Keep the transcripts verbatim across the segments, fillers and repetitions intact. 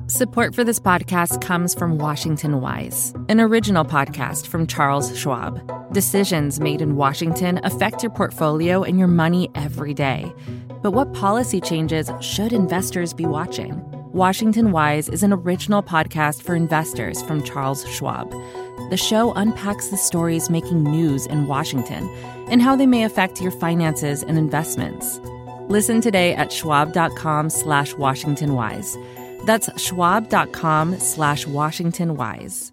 Support for this podcast comes from Washington Wise, an original podcast from Charles Schwab. Decisions made in Washington affect your portfolio and your money every day. But what policy changes should investors be watching? Washington Wise is an original podcast for investors from Charles Schwab. The show unpacks the stories making news in Washington and how they may affect your finances and investments. Listen today at schwab.com slash Washington Wise. That's schwab.com slash Washington Wise.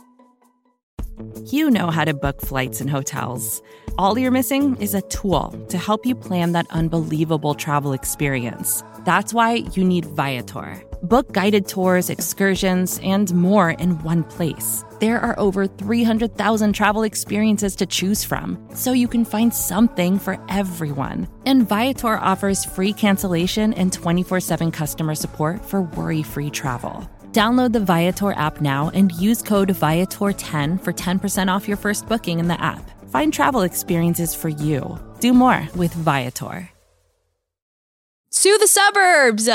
You know how to book flights and hotels. All you're missing is a tool to help you plan that unbelievable travel experience. That's why you need Viator. Book guided tours, excursions, and more in one place. There are over three hundred thousand travel experiences to choose from, so you can find something for everyone. And Viator offers free cancellation and twenty-four seven customer support for worry-free travel. Download the Viator app now and use code Viator ten for ten percent off your first booking in the app. Find travel experiences for you. Do more with Viator. To the suburbs!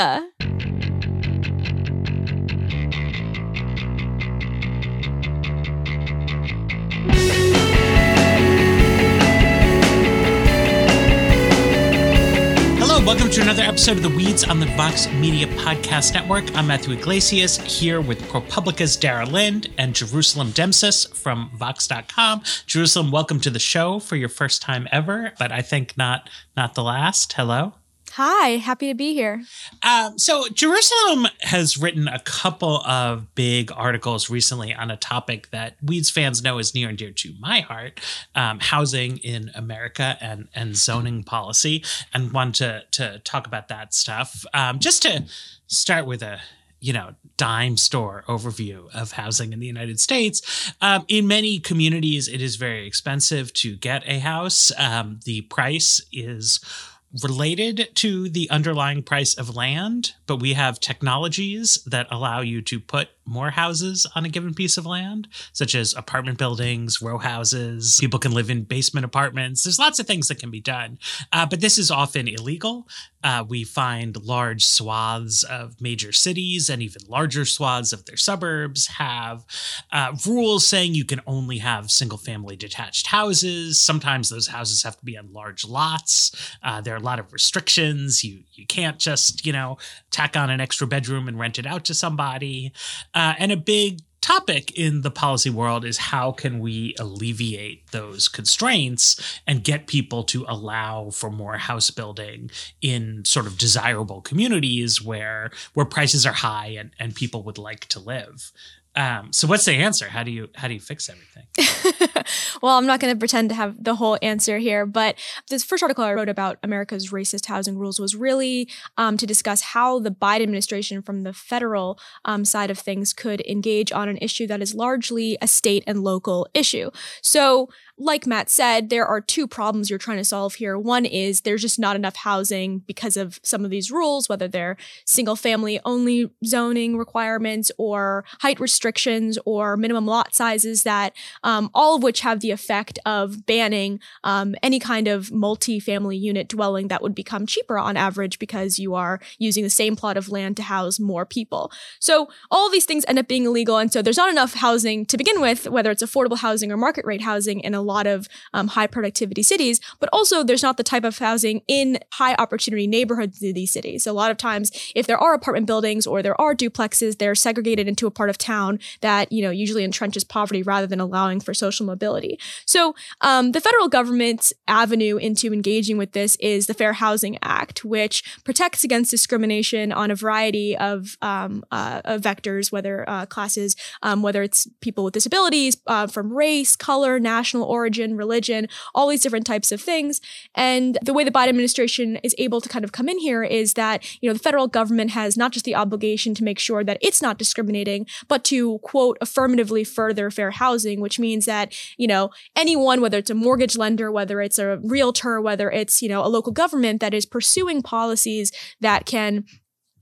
Welcome to another episode of The Weeds on the Vox Media Podcast Network. I'm Matthew Iglesias here with ProPublica's Dara Lind and Jerusalem Demsis from Vox dot com. Jerusalem, welcome to the show for your first time ever, but I think not not the last. Hello. Hi, happy to be here. Um, so Jerusalem has written a couple of big articles recently on a topic that Weeds fans know is near and dear to my heart, um, housing in America and, and zoning policy, and want to, to talk about that stuff. Um, just to start with a you know, dime store overview of housing in the United States. Um, in many communities, it is very expensive to get a house. Um, the price is related to the underlying price of land, but we have technologies that allow you to put more houses on a given piece of land, such as apartment buildings, row houses. People can live in basement apartments. There's lots of things that can be done, uh, but this is often illegal. Uh, we find large swaths of major cities and even larger swaths of their suburbs have uh, rules saying you can only have single-family detached houses. Sometimes those houses have to be on large lots. Uh, there are a lot of restrictions. You you can't just, you know, tack on an extra bedroom and rent it out to somebody. Uh, and a big topic in the policy world is how can we alleviate those constraints and get people to allow for more house building in sort of desirable communities where where prices are high and, and people would like to live. Um, so what's the answer? How do you how do you fix everything? Well, I'm not going to pretend to have the whole answer here, but this first article I wrote about America's racist housing rules was really um, to discuss how the Biden administration from the federal um, side of things could engage on an issue that is largely a state and local issue. So like Matt said, there are two problems you're trying to solve here. One is there's just not enough housing because of some of these rules, whether they're single family only zoning requirements or height restrictions or minimum lot sizes that um, all of which have the effect of banning um, any kind of multi-family unit dwelling that would become cheaper on average because you are using the same plot of land to house more people. So all of these things end up being illegal. And so there's not enough housing to begin with, whether it's affordable housing or market rate housing in a lot of um, high productivity cities, but also there's not the type of housing in high opportunity neighborhoods in these cities. So a lot of times, if there are apartment buildings or there are duplexes, they're segregated into a part of town that, you know, usually entrenches poverty rather than allowing for social mobility. So um, the federal government's avenue into engaging with this is the Fair Housing Act, which protects against discrimination on a variety of, um, uh, of vectors, whether uh, classes, um, whether it's people with disabilities, uh, from race, color, national origin, religion, all these different types of things. And the way the Biden administration is able to kind of come in here is that, you know, the federal government has not just the obligation to make sure that it's not discriminating, but to, quote, affirmatively further fair housing, which means that, you know, anyone, whether it's a mortgage lender, whether it's a realtor, whether it's, you know, a local government that is pursuing policies that can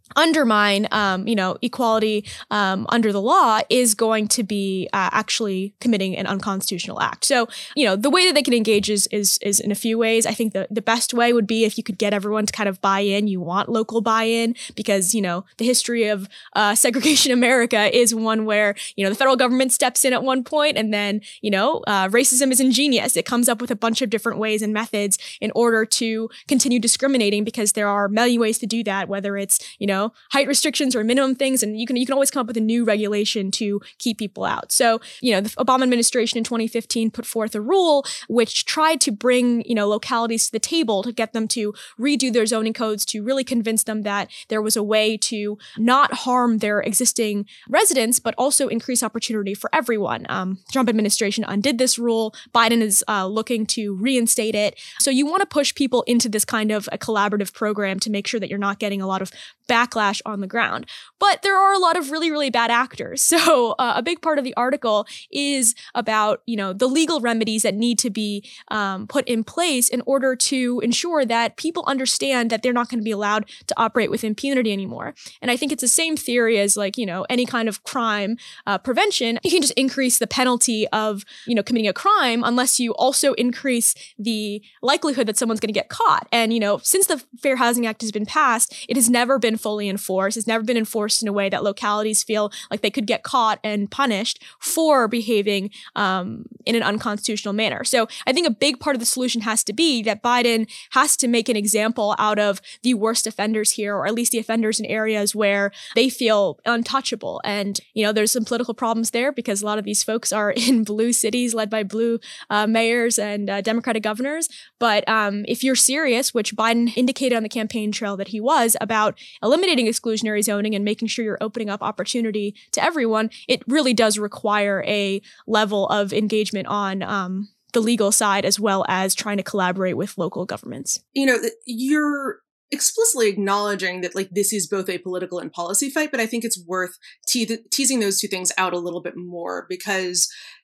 undermine, um, you know, equality um, under the law is going to be uh, actually committing an unconstitutional act. So, you know, the way that they can engage is is, is in a few ways. I think the, the best way would be if you could get everyone to kind of buy in. You want local buy-in because, you know, the history of uh, segregation America is one where, you know, the federal government steps in at one point and then, you know, uh, racism is ingenious. It comes up with a bunch of different ways and methods in order to continue discriminating because there are many ways to do that, whether it's, you know, height restrictions or minimum things, and you can you can always come up with a new regulation to keep people out. So, you know, the Obama administration in twenty fifteen put forth a rule which tried to bring, you know, localities to the table to get them to redo their zoning codes, to really convince them that there was a way to not harm their existing residents, but also increase opportunity for everyone. Um, the Trump administration undid this rule. Biden is uh, looking to reinstate it. So you want to push people into this kind of a collaborative program to make sure that you're not getting a lot of backlash on the ground. But there are a lot of really, really bad actors. So uh, a big part of the article is about, you know, the legal remedies that need to be um, put in place in order to ensure that people understand that they're not going to be allowed to operate with impunity anymore. And I think it's the same theory as, like, you know, any kind of crime uh, prevention. You can just increase the penalty of, you know, committing a crime unless you also increase the likelihood that someone's going to get caught. And, you know, since the Fair Housing Act has been passed, it has never been fully enforced. It's never been enforced in a way that localities feel like they could get caught and punished for behaving um, in an unconstitutional manner. So I think a big part of the solution has to be that Biden has to make an example out of the worst offenders here, or at least the offenders in areas where they feel untouchable. And, you know, there's some political problems there because a lot of these folks are in blue cities led by blue uh, mayors and uh, Democratic governors. But um, if you're serious, which Biden indicated on the campaign trail that he was, about eliminating exclusionary zoning and making sure you're opening up opportunity to everyone, it really does require a level of engagement on um, the legal side as well as trying to collaborate with local governments. You know, you're explicitly acknowledging that, like, this is both a political and policy fight, but I think it's worth te- teasing those two things out a little bit more, because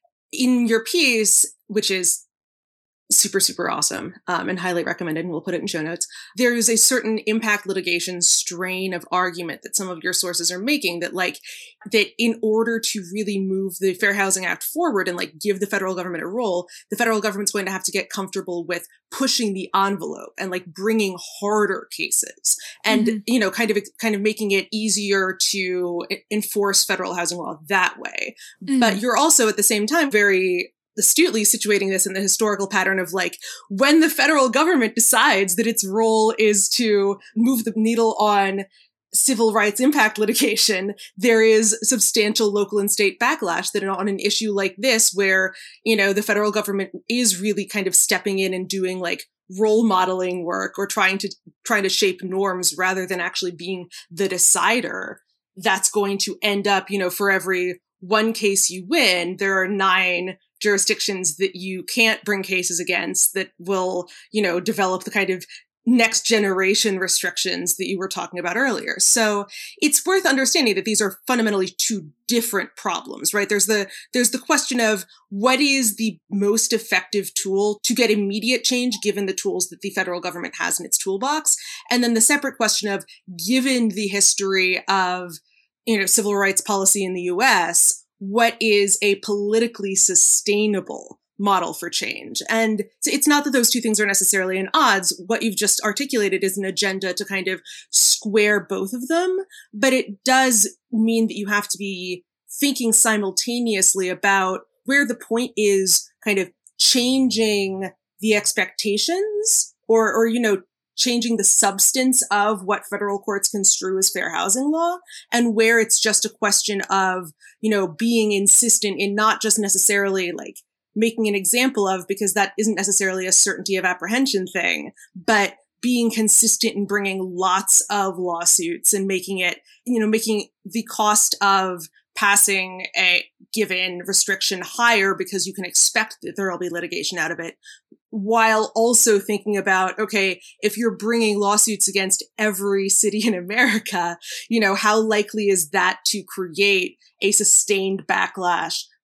in your piece, which is super, super awesome um, and highly recommended, and we'll put it in show notes, there is a certain impact litigation strain of argument that some of your sources are making that, like, that in order to really move the Fair Housing Act forward and, like, give the federal government a role, the federal government's going to have to get comfortable with pushing the envelope and, like, bringing harder cases and, mm-hmm. you know, kind of, kind of making it easier to enforce federal housing law that way. Mm-hmm. But you're also at the same time very astutely situating this in the historical pattern of, like, when the federal government decides that its role is to move the needle on civil rights impact litigation, there is substantial local and state backlash that on an issue like this, where, you know, the federal government is really kind of stepping in and doing, like, role modeling work or trying to trying to shape norms rather than actually being the decider. That's going to end up, you know, for every one case you win, there are nine jurisdictions that you can't bring cases against that will, you know, develop the kind of next generation restrictions that you were talking about earlier. So it's worth understanding that these are fundamentally two different problems, right? There's the, there's the question of what is the most effective tool to get immediate change given the tools that the federal government has in its toolbox. And then the separate question of, given the history of, you know, civil rights policy in the U S, what is a politically sustainable model for change? And it's not that those two things are necessarily at odds. What you've just articulated is an agenda to kind of square both of them, but it does mean that you have to be thinking simultaneously about where the point is kind of changing the expectations or, or, you know, changing the substance of what federal courts construe as fair housing law, and where it's just a question of, you know, being insistent in not just necessarily, like, making an example of, because that isn't necessarily a certainty of apprehension thing, but being consistent in bringing lots of lawsuits and making it, you know, making the cost of passing a given restriction higher because you can expect that there will be litigation out of it, while also thinking about, okay, if you're bringing lawsuits against every city in America, you know, how likely is that to create a sustained backlash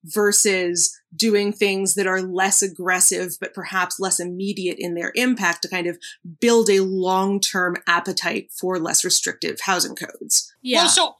versus doing things that are less aggressive, but perhaps less immediate in their impact to kind of build a long-term appetite for less restrictive housing codes. Yeah. Well, so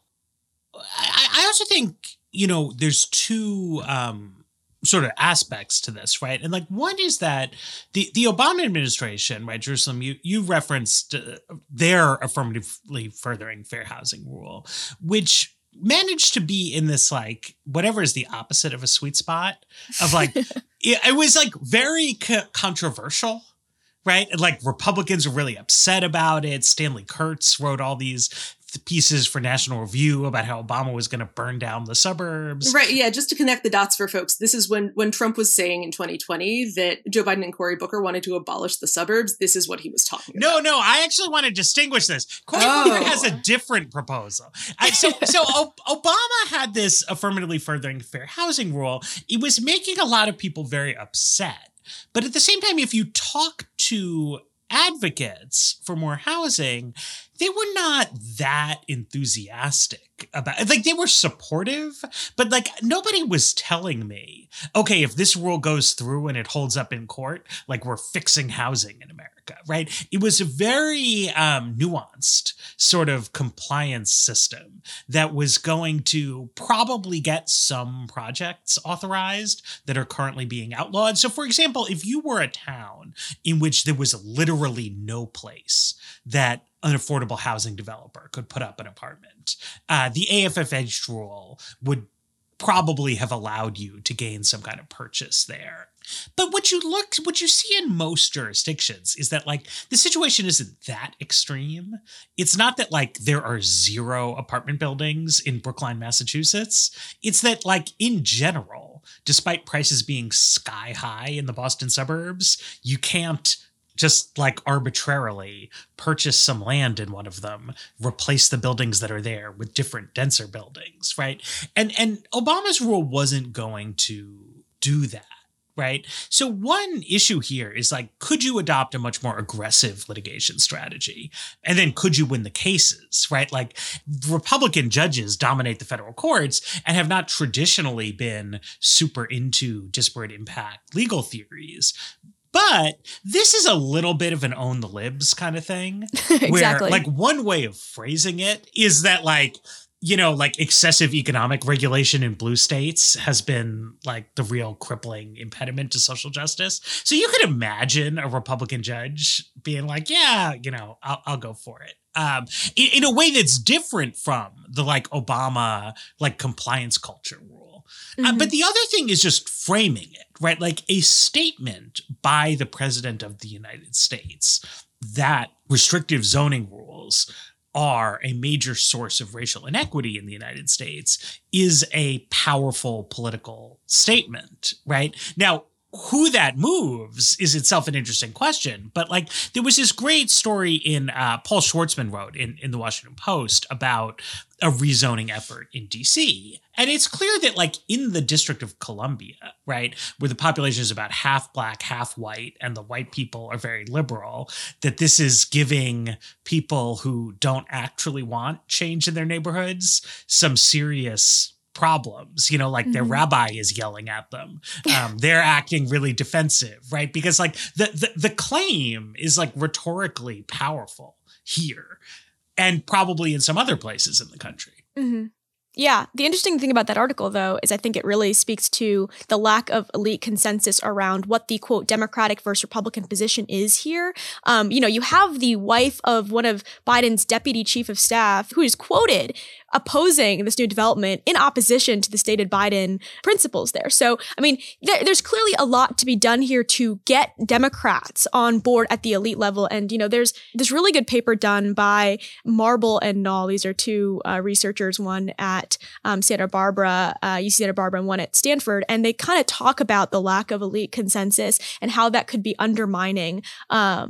I, I also think, you know, there's two um, sort of aspects to this, right? And like one is that the, the Obama administration, right, Jerusalem, you, you referenced uh, their affirmatively furthering fair housing rule, which managed to be in this, like, whatever is the opposite of a sweet spot of like, it, it was like very co- controversial, right? And like Republicans were really upset about it. Stanley Kurtz wrote all these pieces for National Review about how Obama was going to burn down the suburbs. Right. Yeah. Just to connect the dots for folks, this is when, when Trump was saying in twenty twenty that Joe Biden and Cory Booker wanted to abolish the suburbs. This is what he was talking about. No, no, I actually want to distinguish this. Cory Oh. Booker has a different proposal. I, so, so o- Obama had this affirmatively furthering fair housing rule. It was making a lot of people very upset. But at the same time, if you talk to advocates for more housing, they were not that enthusiastic about it. Like, they were supportive, but like nobody was telling me, okay, if this rule goes through and it holds up in court, like we're fixing housing in America, right? It was a very um, nuanced sort of compliance system that was going to probably get some projects authorized that are currently being outlawed. So for example, if you were a town in which there was literally no place that an affordable housing developer could put up an apartment, uh, the A F F H rule would probably have allowed you to gain some kind of purchase there. But what you look, what you see in most jurisdictions is that like the situation isn't that extreme. It's not that like there are zero apartment buildings in Brookline, Massachusetts. It's that like in general, despite prices being sky high in the Boston suburbs, you can't just like arbitrarily purchase some land in one of them, replace the buildings that are there with different denser buildings, right? And and Obama's rule wasn't going to do that, right? So one issue here is like, could you adopt a much more aggressive litigation strategy? And then could you win the cases, right? Like Republican judges dominate the federal courts and have not traditionally been super into disparate impact legal theories. But this is a little bit of an own the libs kind of thing. Exactly. Where, like, one way of phrasing it is that, like, you know, like excessive economic regulation in blue states has been like the real crippling impediment to social justice. So you could imagine a Republican judge being like, yeah, you know, I'll, I'll go for it. Um, in, in a way that's different from the like Obama, like compliance culture rule. Mm-hmm. Uh, but the other thing is just framing it, right? Like a statement by the president of the United States that restrictive zoning rules are a major source of racial inequity in the United States is a powerful political statement, right? Now, who that moves is itself an interesting question. But like there was this great story in uh, Paul Schwartzman wrote in, in the Washington Post about a rezoning effort in D C. And it's clear that like in the District of Columbia, right, where the population is about half black, half white, and the white people are very liberal, that this is giving people who don't actually want change in their neighborhoods some serious problems, you know, like their mm-hmm. rabbi is yelling at them. Um, they're acting really defensive, right? Because like the, the the claim is like rhetorically powerful here and probably in some other places in the country. Mm-hmm. Yeah. The interesting thing about that article, though, is I think it really speaks to the lack of elite consensus around what the, quote, Democratic versus Republican position is here. Um, you know, you have the wife of one of Biden's deputy chief of staff who is quoted opposing this new development in opposition to the stated Biden principles there. So, I mean, there, there's clearly a lot to be done here to get Democrats on board at the elite level. And, you know, there's this really good paper done by Marble and Nall. These are two uh, researchers, one at um, Santa Barbara, uh, U C Santa Barbara, and one at Stanford. And they kind of talk about the lack of elite consensus and how that could be undermining um,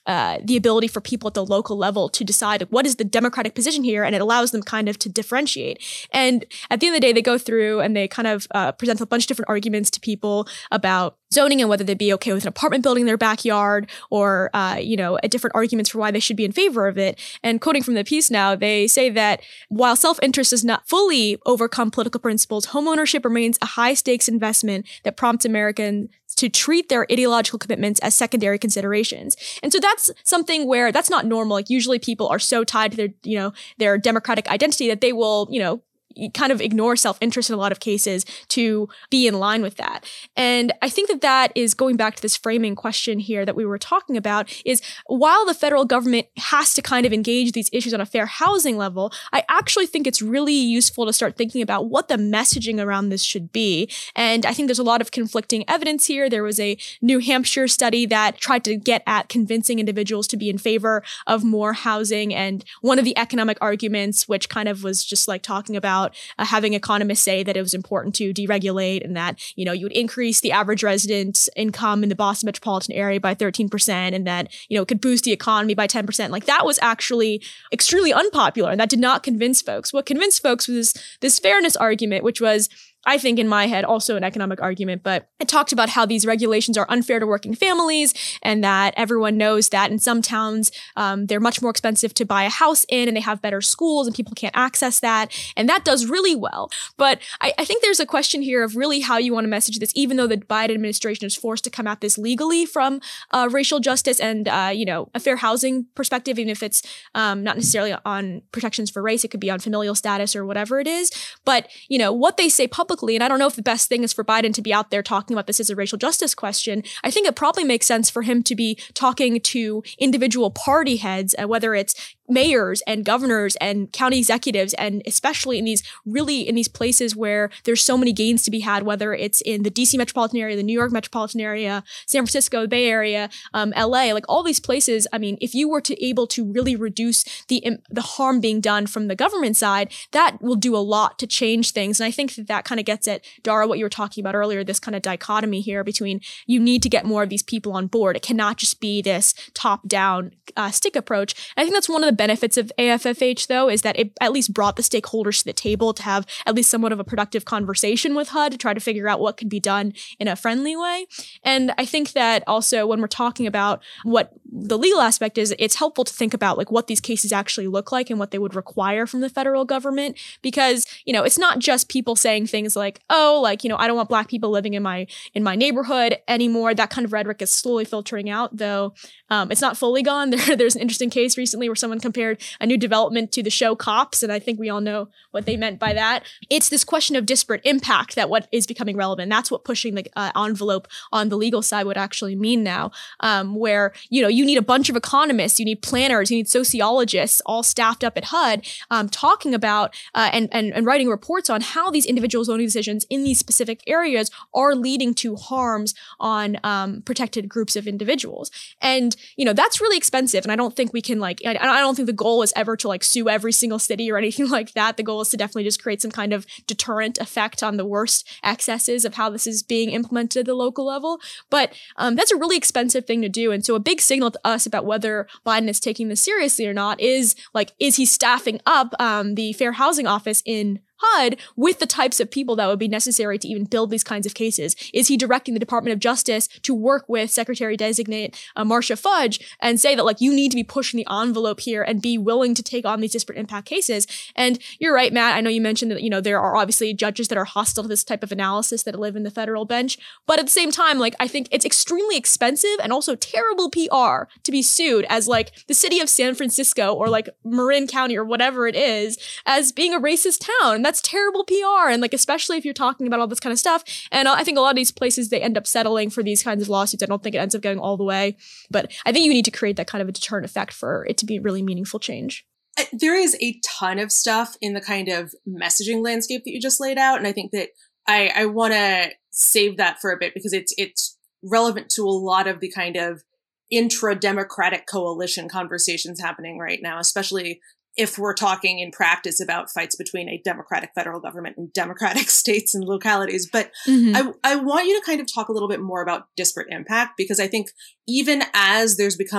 uh, the ability for people at the local level to decide what is the democratic position here, and it allows them kind of to differentiate. And at the end of the day, they go through and they kind of uh, present a bunch of different arguments to people about zoning and whether they'd be okay with an apartment building in their backyard, or, uh, you know, different arguments for why they should be in favor of it. And quoting from the piece now, they say that while self-interest does not fully overcome political principles, homeownership remains a high-stakes investment that prompts Americans to treat their ideological commitments as secondary considerations. And so that's something where that's not normal. Like usually people are so tied to their, you know, their democratic identity that they will, you know, kind of ignore self-interest in a lot of cases to be in line with that. And I think that that is going back to this framing question here that we were talking about, is while the federal government has to kind of engage these issues on a fair housing level, I actually think it's really useful to start thinking about what the messaging around this should be. And I think there's a lot of conflicting evidence here. There was a New Hampshire study that tried to get at convincing individuals to be in favor of more housing. And one of the economic arguments, which kind of was just like talking about Uh, having economists say that it was important to deregulate, and that, you know, you would increase the average resident's income in the Boston metropolitan area by thirteen percent, and that, you know, it could boost the economy by ten percent. Like that was actually extremely unpopular, and that did not convince folks. What convinced folks was this fairness argument, which was, I think in my head, also an economic argument, but it talked about how these regulations are unfair to working families, and that everyone knows that in some towns, um, they're much more expensive to buy a house in, and they have better schools and people can't access that. And that does really well. But I, I think there's a question here of really how you want to message this, even though the Biden administration is forced to come at this legally from uh, racial justice and, uh, you know, a fair housing perspective, even if it's um, not necessarily on protections for race, it could be on familial status or whatever it is. But, you know, what they say publicly, and I don't know if the best thing is for Biden to be out there talking about this as a racial justice question. I think it probably makes sense for him to be talking to individual party heads, uh, whether it's mayors and governors and county executives, and especially in these really in these places where there's so many gains to be had, whether it's in the D C metropolitan area, the New York metropolitan area, San Francisco, the Bay Area, um, L A, like all these places. I mean, if you were to able to really reduce the the harm being done from the government side, that will do a lot to change things. And I think that that kind of gets at, Dara, what you were talking about earlier, this kind of dichotomy here between you need to get more of these people on board. It cannot just be this top-down uh, stick approach. And I think that's one of the benefits of A F F H, though, is that it at least brought the stakeholders to the table to have at least somewhat of a productive conversation with H U D to try to figure out what could be done in a friendly way. And I think that also when we're talking about what the legal aspect is, it's helpful to think about like what these cases actually look like and what they would require from the federal government, because, you know, it's not just people saying things like, oh, like, you know, I don't want Black people living in my in my neighborhood anymore. That kind of rhetoric is slowly filtering out, though um, it's not fully gone. There, there's an interesting case recently where someone compared a new development to the show Cops, and I think we all know what they meant by that. It's this question of disparate impact that what is becoming relevant. That's what pushing the uh, envelope on the legal side would actually mean now, um, where, you know, you need a bunch of economists, you need planners, you need sociologists all staffed up at H U D um, talking about uh, and, and, and writing reports on how these individual zoning decisions in these specific areas are leading to harms on um, protected groups of individuals. And, you know, that's really expensive. And I don't think we can like, I, I don't think the goal is ever to like sue every single city or anything like that. The goal is to definitely just create some kind of deterrent effect on the worst excesses of how this is being implemented at the local level. But um, that's a really expensive thing to do. And so a big signal to us about whether Biden is taking this seriously or not is like, is he staffing up um, the Fair Housing Office in H U D with the types of people that would be necessary to even build these kinds of cases? Is he directing the Department of Justice to work with Secretary-designate uh, Marcia Fudge and say that, like, you need to be pushing the envelope here and be willing to take on these disparate impact cases? And you're right, Matt. I know you mentioned that, you know, there are obviously judges that are hostile to this type of analysis that live in the federal bench. But at the same time, like, I think it's extremely expensive and also terrible P R to be sued as, like, the city of San Francisco or, like, Marin County or whatever it is as being a racist town. And that's terrible P R. And like, especially if you're talking about all this kind of stuff. And I think a lot of these places, they end up settling for these kinds of lawsuits. I don't think it ends up going all the way, but I think you need to create that kind of a deterrent effect for it to be really meaningful change. There is a ton of stuff in the kind of messaging landscape that you just laid out. And I think that I, I want to save that for a bit because it's, it's relevant to a lot of the kind of intra-democratic coalition conversations happening right now, especially if we're talking in practice about fights between a democratic federal government and democratic states and localities. But mm-hmm. I, I want you to kind of talk a little bit more about disparate impact, because I think even as there's become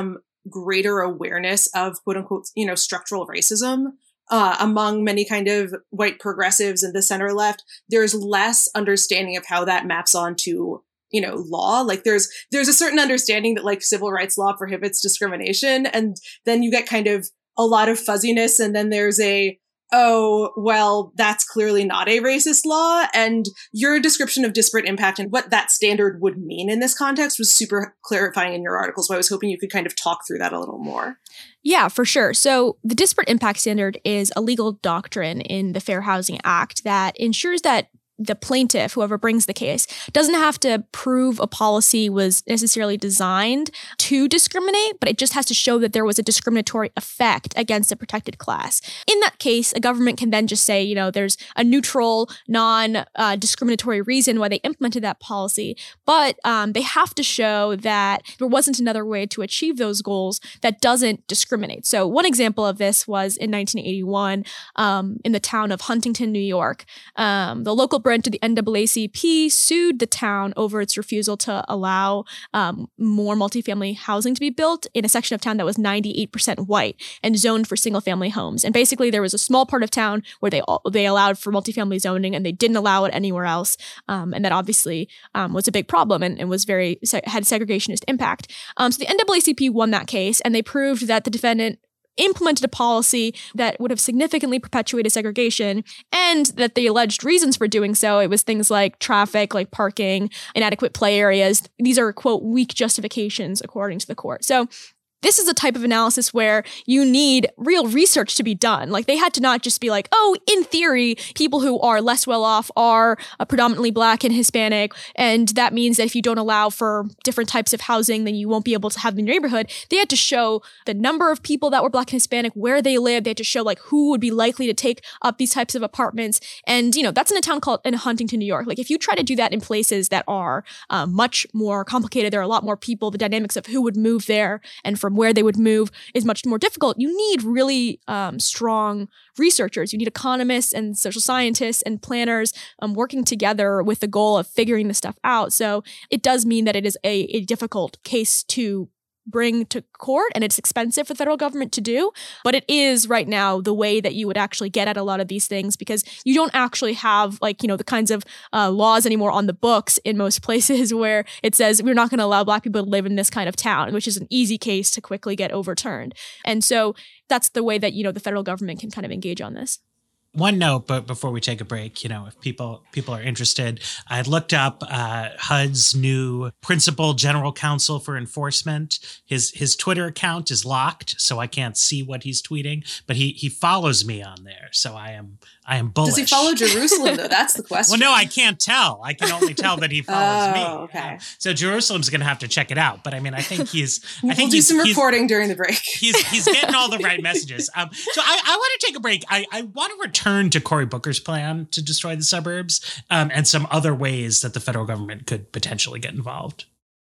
greater awareness of quote unquote, you know, structural racism uh, among many kind of white progressives in the center left. There's less understanding of how that maps onto, you know, law. Like there's, there's a certain understanding that like civil rights law prohibits discrimination. And then you get kind of a lot of fuzziness. And then there's a, oh, well, that's clearly not a racist law. And your description of disparate impact and what that standard would mean in this context was super clarifying in your article. So I was hoping you could kind of talk through that a little more. Yeah, for sure. So the disparate impact standard is a legal doctrine in the Fair Housing Act that ensures that the plaintiff, whoever brings the case, doesn't have to prove a policy was necessarily designed to discriminate, but it just has to show that there was a discriminatory effect against a protected class. In that case, a government can then just say, you know, there's a neutral, non-discriminatory uh, reason why they implemented that policy, but um, they have to show that there wasn't another way to achieve those goals that doesn't discriminate. So one example of this was in nineteen eighty-one um, in the town of Huntington, New York. Um, the local branch of the N double A C P sued the town over its refusal to allow um, more multifamily housing to be built in a section of town that was ninety-eight percent white and zoned for single-family homes. And basically, there was a small part of town where they all, they allowed for multifamily zoning and they didn't allow it anywhere else. Um, and that obviously um, was a big problem and, and was very had segregationist impact. Um, so the N double A C P won that case, and they proved that the defendant implemented a policy that would have significantly perpetuated segregation, and that the alleged reasons for doing so, it was things like traffic, like parking, inadequate play areas. These are, quote, weak justifications, according to the court. So this is a type of analysis where you need real research to be done. Like they had to not just be like, oh, in theory, people who are less well off are uh, predominantly Black and Hispanic. And that means that if you don't allow for different types of housing, then you won't be able to have them in your neighborhood. They had to show the number of people that were Black and Hispanic, where they lived. They had to show like who would be likely to take up these types of apartments. And, you know, that's in a town called in Huntington, New York. Like if you try to do that in places that are uh, much more complicated, there are a lot more people, the dynamics of who would move there and from where they would move is much more difficult. You need really um, strong researchers. You need economists and social scientists and planners um, working together with the goal of figuring this stuff out. So it does mean that it is a, a difficult case to bring to court, and it's expensive for the federal government to do, but it is right now the way that you would actually get at a lot of these things, because you don't actually have like, you know, the kinds of uh, laws anymore on the books in most places where it says we're not going to allow Black people to live in this kind of town, which is an easy case to quickly get overturned. And so that's the way that, you know, the federal government can kind of engage on this. One note, but before we take a break, you know, if people people are interested, I looked up uh, H U D's new principal general counsel for enforcement. His his Twitter account is locked, so I can't see what he's tweeting. But he he follows me on there, so I am I am bullish. Does he follow Jerusalem though? That's the question. Well, no, I can't tell. I can only tell that he follows oh, me. Okay. Uh, so Jerusalem's going to have to check it out. But I mean, I think he's. I we'll think do he's, some he's, reporting during the break. he's he's getting all the right messages. Um, so I, I want to take a break. I I want to return. Turn to Cory Booker's plan to destroy the suburbs um, and some other ways that the federal government could potentially get involved.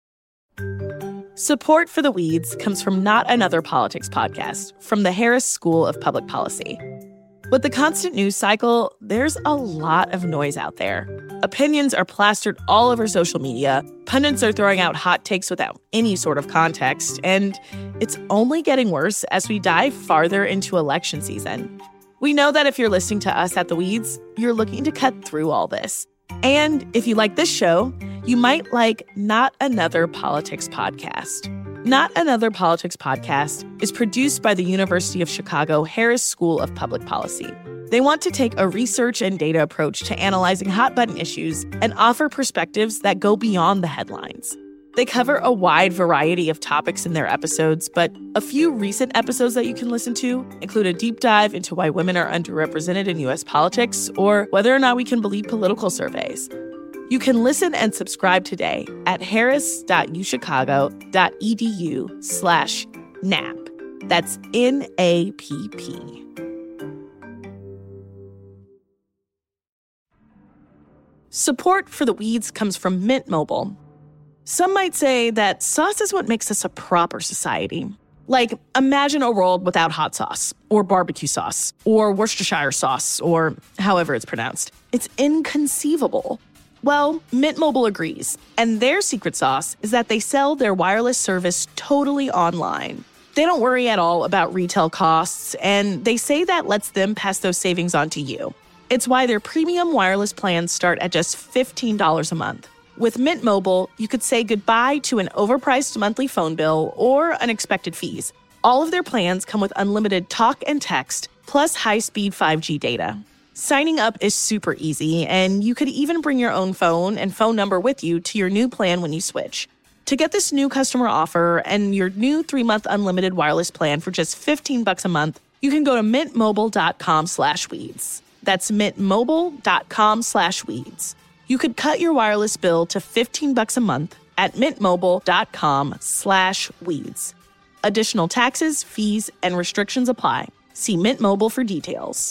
Support for The Weeds comes from Not Another Politics podcast from the Harris School of Public Policy. With the constant news cycle, there's a lot of noise out there. Opinions are plastered all over social media, pundits are throwing out hot takes without any sort of context, and it's only getting worse as we dive farther into election season. We know that if you're listening to us at The Weeds, you're looking to cut through all this. And if you like this show, you might like Not Another Politics podcast. Not Another Politics podcast is produced by the University of Chicago Harris School of Public Policy. They want to take a research and data approach to analyzing hot-button issues and offer perspectives that go beyond the headlines. They cover a wide variety of topics in their episodes, but a few recent episodes that you can listen to include a deep dive into why women are underrepresented in U S politics or whether or not we can believe political surveys. You can listen and subscribe today at harris.uchicago.edu slash NAP. That's N A P P. Support for The Weeds comes from Mint Mobile. Some might say that sauce is what makes us a proper society. Like, imagine a world without hot sauce, or barbecue sauce, or Worcestershire sauce, or however it's pronounced. It's inconceivable. Well, Mint Mobile agrees, and their secret sauce is that they sell their wireless service totally online. They don't worry at all about retail costs, and they say that lets them pass those savings on to you. It's why their premium wireless plans start at just fifteen dollars a month. With Mint Mobile, you could say goodbye to an overpriced monthly phone bill or unexpected fees. All of their plans come with unlimited talk and text, plus high-speed five G data. Signing up is super easy, and you could even bring your own phone and phone number with you to your new plan when you switch. To get this new customer offer and your new three-month unlimited wireless plan for just fifteen bucks a month, you can go to mintmobile.com slash weeds. That's mintmobile.com slash weeds. You could cut your wireless bill to fifteen bucks a month at mintmobile.com slash weeds. Additional taxes, fees, and restrictions apply. See Mint Mobile for details.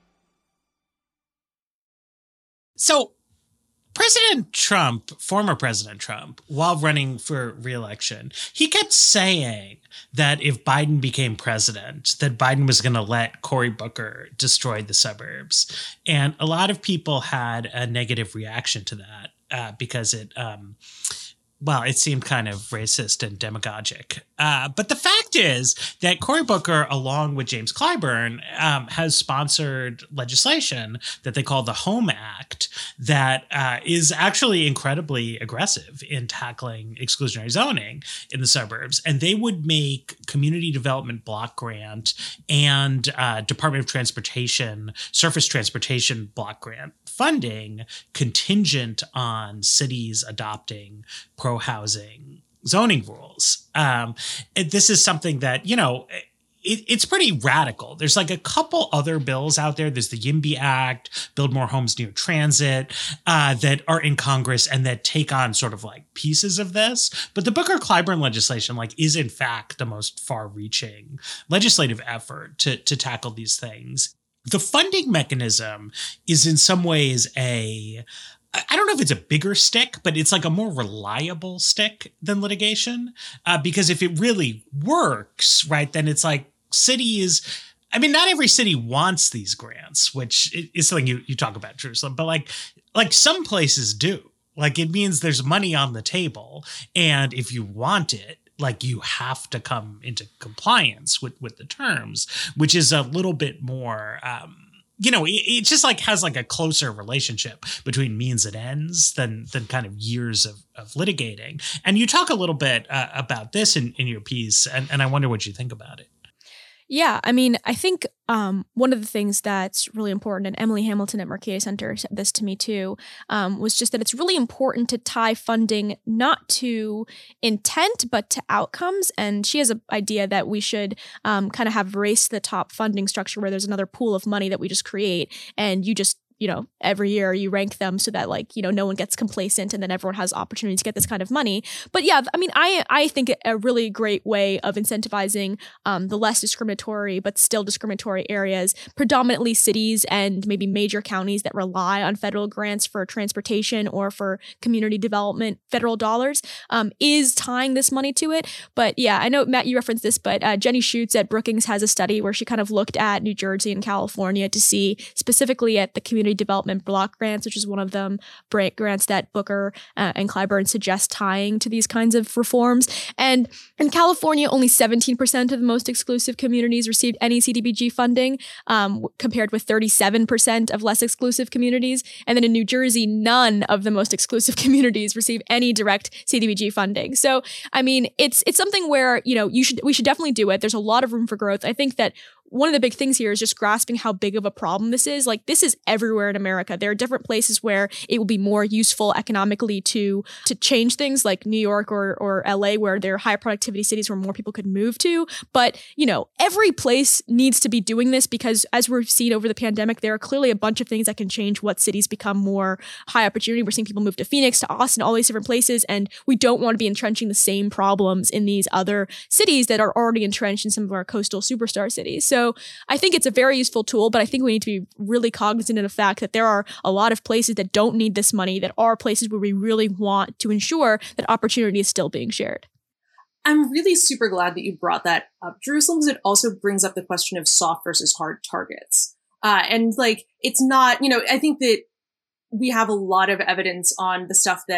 So President Trump, former President Trump, while running for re-election, he kept saying that if Biden became president, that Biden was going to let Cory Booker destroy the suburbs. And a lot of people had a negative reaction to that uh, because it, um, well, it seemed kind of racist and demagogic. Uh, but the fact is that Cory Booker, along with James Clyburn, um, has sponsored legislation that they call the HOME Act that uh, is actually incredibly aggressive in tackling exclusionary zoning in the suburbs. And they would make community development block grant and uh, Department of Transportation, surface transportation block grant funding contingent on cities adopting pro-housing zoning rules. Um, this is something that, you know, it, it's pretty radical. There's like a couple other bills out there. There's the YIMBY Act, Build More Homes Near Transit, uh, that are in Congress and that take on sort of like pieces of this. But the Booker-Clyburn legislation like is in fact the most far-reaching legislative effort to, to tackle these things. The funding mechanism is in some ways a, I don't know if it's a bigger stick, but it's like a more reliable stick than litigation. Uh, because if it really works, right, then it's like cities, I mean, not every city wants these grants, which is something you, you talk about, Jerusalem, but like, like some places do. Like it means there's money on the table. And if you want it, like you have to come into compliance with, with the terms, which is a little bit more, um, you know, it, it just like has like a closer relationship between means and ends than than kind of years of, of litigating. And you talk a little bit uh, about this in, in your piece, and, and I wonder what you think about it. Yeah, I mean, I think um, one of the things that's really important, and Emily Hamilton at Mercatus Center said this to me too, um, was just that it's really important to tie funding not to intent, but to outcomes. And she has an idea that we should um, kind of have race to the top funding structure where there's another pool of money that we just create and you just you know, every year you rank them so that like, you know, no one gets complacent and then everyone has opportunity to get this kind of money. But yeah, I mean, I I think a really great way of incentivizing um, the less discriminatory but still discriminatory areas, predominantly cities and maybe major counties that rely on federal grants for transportation or for community development, federal dollars, um, is tying this money to it. But yeah, I know, Matt, you referenced this, but uh, Jenny Schutz at Brookings has a study where she kind of looked at New Jersey and California to see specifically at the community development block grants, which is one of them grants that Booker uh, and Clyburn suggest tying to these kinds of reforms. And in California, only seventeen percent of the most exclusive communities received any C D B G funding, um, compared with thirty-seven percent of less exclusive communities. And then in New Jersey, none of the most exclusive communities receive any direct C D B G funding. So, I mean, it's it's something where, you know, you should we should definitely do it. There's a lot of room for growth. I think that one of the big things here is just grasping how big of a problem this is. Like, this is everywhere in America. There are different places where it will be more useful economically to to change things, like New York or or L A, where there are high productivity cities where more people could move to. But, you know, every place needs to be doing this because, as we've seen over the pandemic, there are clearly a bunch of things that can change what cities become more high opportunity. We're seeing people move to Phoenix, to Austin, all these different places, and we don't want to be entrenching the same problems in these other cities that are already entrenched in some of our coastal superstar cities. So So I think it's a very useful tool, but I think we need to be really cognizant of the fact that there are a lot of places that don't need this money, that are places where we really want to ensure that opportunity is still being shared. I'm really super glad that you brought that up, Jerusalem, because it also brings up the question of soft versus hard targets. Uh, and like, it's not, you know, I think that we have a lot of evidence on the stuff that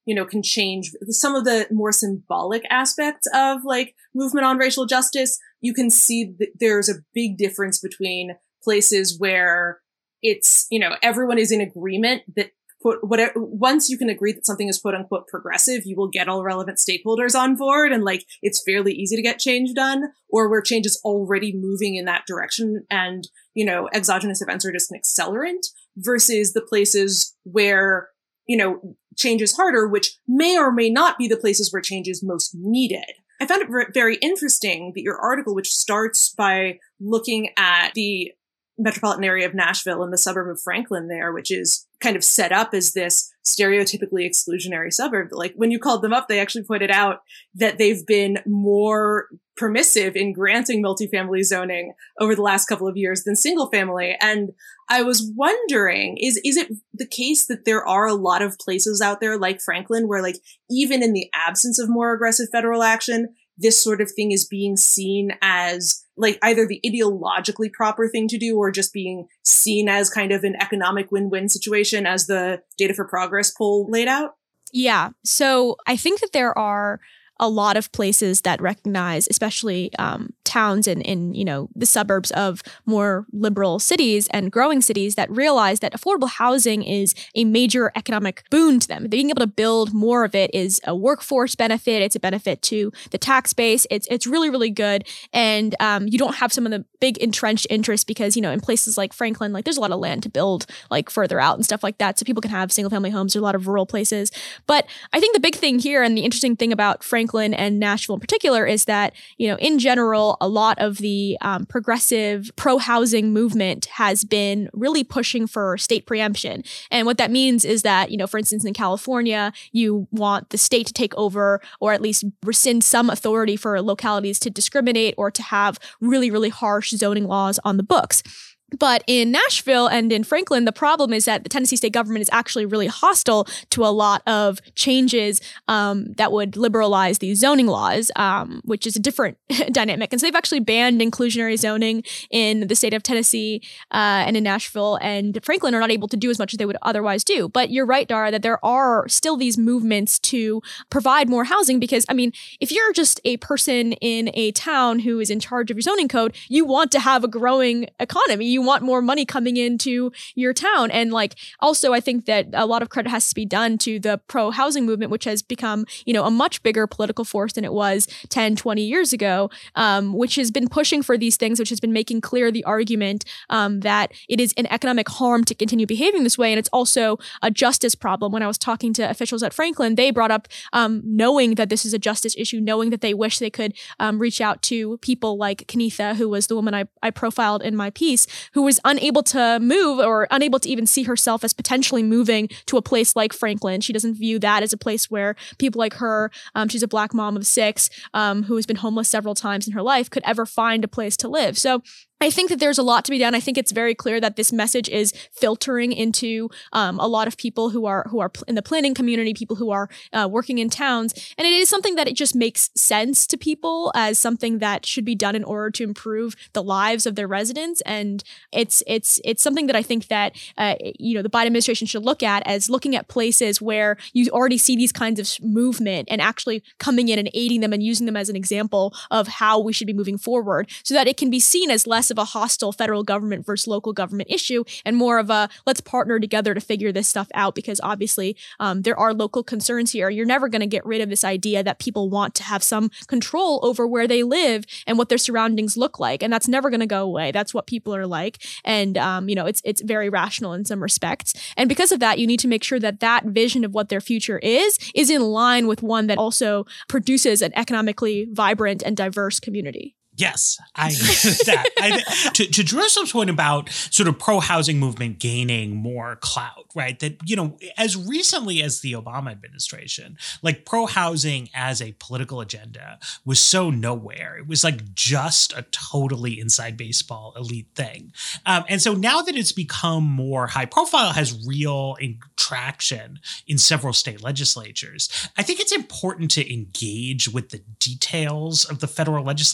you know, can change some of the more symbolic aspects of like movement on racial justice. You can see that there's a big difference between places where it's, you know, everyone is in agreement that quote, whatever, once you can agree that something is quote unquote progressive, you will get all relevant stakeholders on board and like it's fairly easy to get change done, or where change is already moving in that direction and, you know, exogenous events are just an accelerant, versus the places where, you know, change is harder, which may or may not be the places where change is most needed. I found it very interesting that your article, which starts by looking at the metropolitan area of Nashville and the suburb of Franklin there, which is kind of set up as this stereotypically exclusionary suburb. Like when you called them up, they actually pointed out that they've been more permissive in granting multifamily zoning over the last couple of years than single family. And I was wondering, is, is it the case that there are a lot of places out there like Franklin where like even in the absence of more aggressive federal action, this sort of thing is being seen as like either the ideologically proper thing to do or just being seen as kind of an economic win-win situation as the Data for Progress poll laid out? Yeah. So I think that there are a lot of places that recognize, especially um, towns and in, you know, the suburbs of more liberal cities and growing cities that realize that affordable housing is a major economic boon to them. Being able to build more of it is a workforce benefit. It's a benefit to the tax base. It's it's really, really good. And um, you don't have some of the big entrenched interests because, you know, in places like Franklin, like there's a lot of land to build like further out and stuff like that. So people can have single family homes. There's a lot of rural places. But I think the big thing here and the interesting thing about Franklin Franklin and Nashville in particular is that, you know, in general, a lot of the um, progressive pro-housing movement has been really pushing for state preemption. And what that means is that, you know, for instance, in California, you want the state to take over or at least rescind some authority for localities to discriminate or to have really, really harsh zoning laws on the books. But in Nashville and in Franklin, the problem is that the Tennessee state government is actually really hostile to a lot of changes um, that would liberalize these zoning laws, um, which is a different dynamic. And so they've actually banned inclusionary zoning in the state of Tennessee uh, and in Nashville, and Franklin are not able to do as much as they would otherwise do. But you're right, Dara, that there are still these movements to provide more housing because, I mean, if you're just a person in a town who is in charge of your zoning code, you want to have a growing economy. You want more money coming into your town. And like, also, I think that a lot of credit has to be done to the pro-housing movement, which has become, you know, a much bigger political force than it was ten, twenty years ago, um, which has been pushing for these things, which has been making clear the argument um, that it is an economic harm to continue behaving this way. And it's also a justice problem. When I was talking to officials at Franklin, they brought up um, knowing that this is a justice issue, knowing that they wish they could um, reach out to people like Kenitha, who was the woman I, I profiled in my piece, who was unable to move or unable to even see herself as potentially moving to a place like Franklin. She doesn't view that as a place where people like her, um, she's a Black mom of six, um, who has been homeless several times in her life, could ever find a place to live. So I think that there's a lot to be done. I think it's very clear that this message is filtering into um, a lot of people who are who are in the planning community, people who are uh, working in towns. And it is something that it just makes sense to people as something that should be done in order to improve the lives of their residents. And it's it's it's something that I think that uh, you know the Biden administration should look at as looking at places where you already see these kinds of movement and actually coming in and aiding them and using them as an example of how we should be moving forward, so that it can be seen as less of a hostile federal government versus local government issue and more of a let's partner together to figure this stuff out, because obviously um, there are local concerns here. You're never going to get rid of this idea that people want to have some control over where they live and what their surroundings look like, and that's never going to go away. That's what people are like, and um, you know it's it's very rational in some respects, and because of that, you need to make sure that that vision of what their future is is in line with one that also produces an economically vibrant and diverse community. Yes, I agree with that. I, to, to Jerusalem's point about sort of pro-housing movement gaining more clout, right? That, you know, as recently as the Obama administration, like pro-housing as a political agenda was so nowhere. It was like just a totally inside baseball elite thing. Um, and so now that it's become more high profile, has real in- traction in several state legislatures, I think it's important to engage with the details of the federal legislative process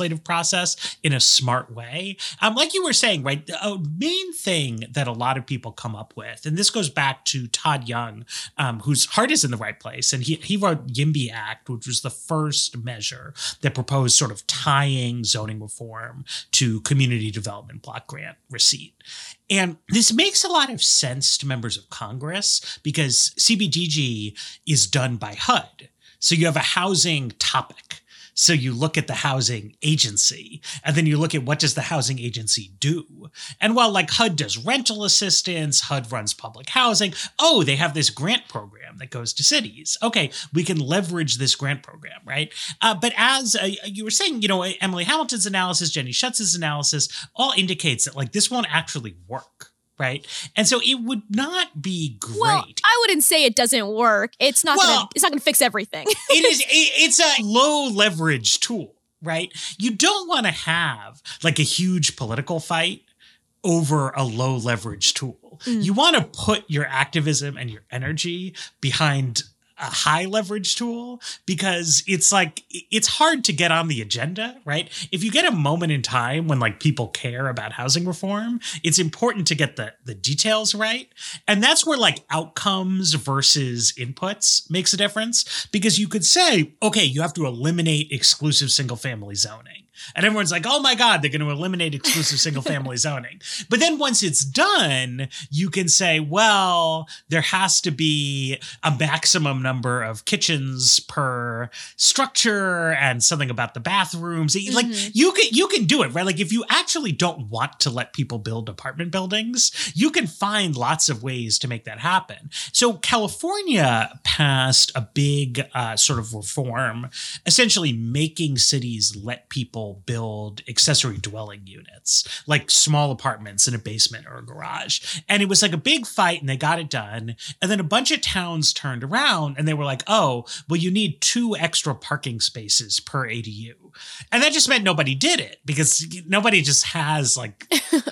process in a smart way. Um, like you were saying, right, a main thing that a lot of people come up with, and this goes back to Todd Young, um, whose heart is in the right place, and he, he wrote YIMBY Act, which was the first measure that proposed sort of tying zoning reform to community development block grant receipt. And this makes a lot of sense to members of Congress because C B D G is done by H U D. So you have a housing topic. So you look at the housing agency, and then you look at what does the housing agency do? And while like H U D does rental assistance, H U D runs public housing, oh, they have this grant program that goes to cities. Okay, we can leverage this grant program, right? Uh, but as uh, you were saying, you know, Emily Hamilton's analysis, Jenny Schutz's analysis, all indicates that like this won't actually work. Right. And so it would not be great. Well, I wouldn't say it doesn't work. It's not well, gonna it's not gonna fix everything. it is it, it's a low leverage tool, right? You don't want to have like a huge political fight over a low leverage tool. Mm. You want to put your activism and your energy behind a high leverage tool because it's like, it's hard to get on the agenda, right? If you get a moment in time when like people care about housing reform, it's important to get the, the details right. And that's where like outcomes versus inputs makes a difference because you could say, okay, you have to eliminate exclusive single family zoning. And everyone's like, oh my God, they're going to eliminate exclusive single family zoning. But then once it's done, you can say, well, there has to be a maximum number of kitchens per structure and something about the bathrooms. Mm-hmm. Like you can, you can do it, right? Like if you actually don't want to let people build apartment buildings, you can find lots of ways to make that happen. So California passed a big uh, sort of reform, essentially making cities let people build accessory dwelling units, like small apartments in a basement or a garage. And it was like a big fight and they got it done. And then a bunch of towns turned around and they were like, oh, well, you need two extra parking spaces per A D U. And that just meant nobody did it because nobody just has like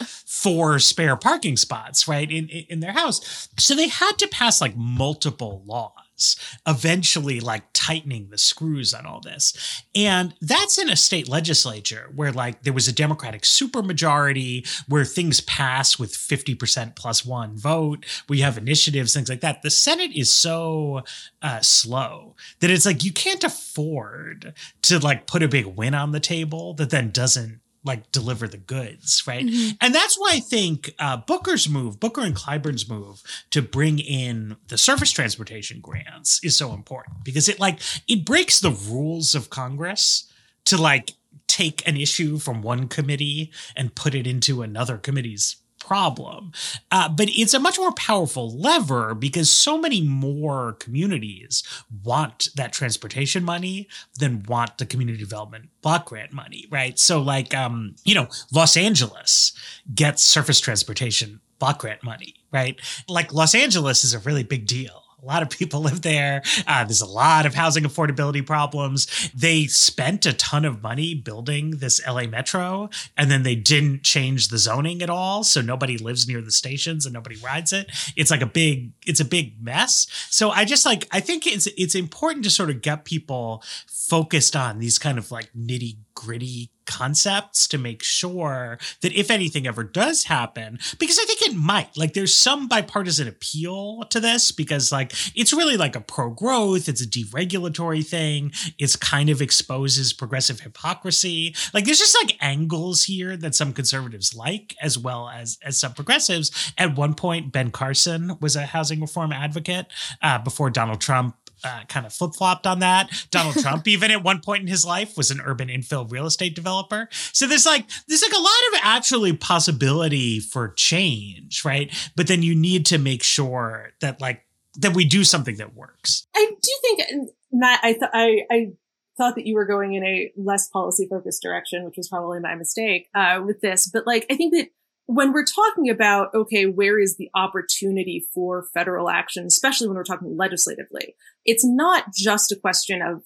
four spare parking spots, right, in, in their house. So they had to pass like multiple laws, eventually like tightening the screws on all this. And that's in a state legislature where like there was a Democratic supermajority, where things pass with fifty percent plus one vote, where you have initiatives, things like that. The Senate is so uh, slow that it's like you can't afford to like put a big win on the table that then doesn't like deliver the goods, right? Mm-hmm. And that's why I think uh, Booker's move, Booker and Clyburn's move to bring in the surface transportation grants is so important because it like, it breaks the rules of Congress to like take an issue from one committee and put it into another committee's problem. Uh, but it's a much more powerful lever because so many more communities want that transportation money than want the community development block grant money, right? So like, um, you know, Los Angeles gets surface transportation block grant money, right? Like Los Angeles is a really big deal. A lot of people live there. Uh, there's a lot of housing affordability problems. They spent a ton of money building this L A Metro, and then they didn't change the zoning at all. So nobody lives near the stations and nobody rides it. It's like a big, it's a big mess. So I just like, I think it's, it's important to sort of get people focused on these kind of like nitty gritty concepts to make sure that if anything ever does happen, because I think it might, like there's some bipartisan appeal to this because like it's really like a pro-growth, it's a deregulatory thing, it's kind of exposes progressive hypocrisy. Like there's just like angles here that some conservatives like as well as as some progressives. At one point, Ben Carson was a housing reform advocate uh, before Donald Trump Uh, kind of flip-flopped on that. Donald Trump, even at one point in his life, was an urban infill real estate developer. So there's like there's like a lot of actually possibility for change, right? But then you need to make sure that like that we do something that works. I do think, Matt, I thought I I thought that you were going in a less policy-focused direction, which was probably my mistake uh, with this. But like I think that when we're talking about, okay, where is the opportunity for federal action, especially when we're talking legislatively, it's not just a question of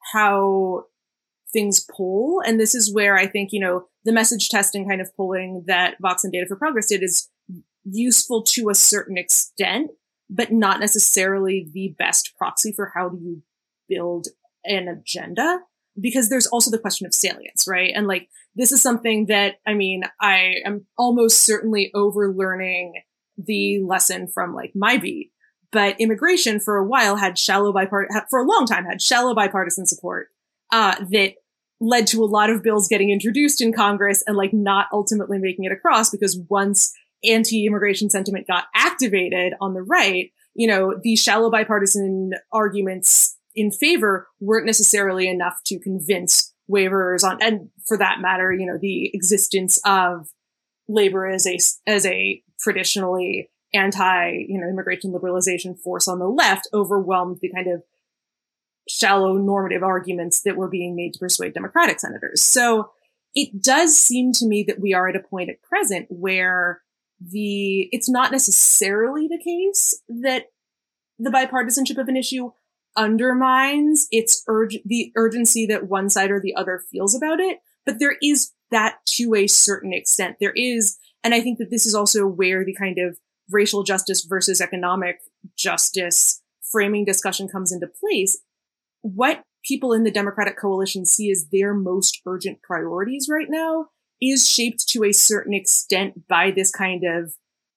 how things poll. And this is where I think, you know, the message testing kind of polling that Vox and Data for Progress did is useful to a certain extent, but not necessarily the best proxy for how do you build an agenda. because there's also the question of salience, right? And like, this is something that, I mean, I am almost certainly overlearning the lesson from like my beat, but immigration for a while had shallow bipartisan, for a long time had shallow bipartisan support, uh, that led to a lot of bills getting introduced in Congress and like not ultimately making it across, because once anti-immigration sentiment got activated on the right, you know, these shallow bipartisan arguments in favor weren't necessarily enough to convince waivers on, and for that matter, you know, the existence of labor as a, as a traditionally anti, you know, immigration liberalization force on the left overwhelmed the kind of shallow normative arguments that were being made to persuade Democratic senators. So it does seem to me that we are at a point at present where the, it's not necessarily the case that the bipartisanship of an issue undermines its urge, the urgency that one side or the other feels about it. But there is that to a certain extent. There is, and I think that this is also where the kind of racial justice versus economic justice framing discussion comes into place. What people in the Democratic coalition see as their most urgent priorities right now is shaped to a certain extent by this kind of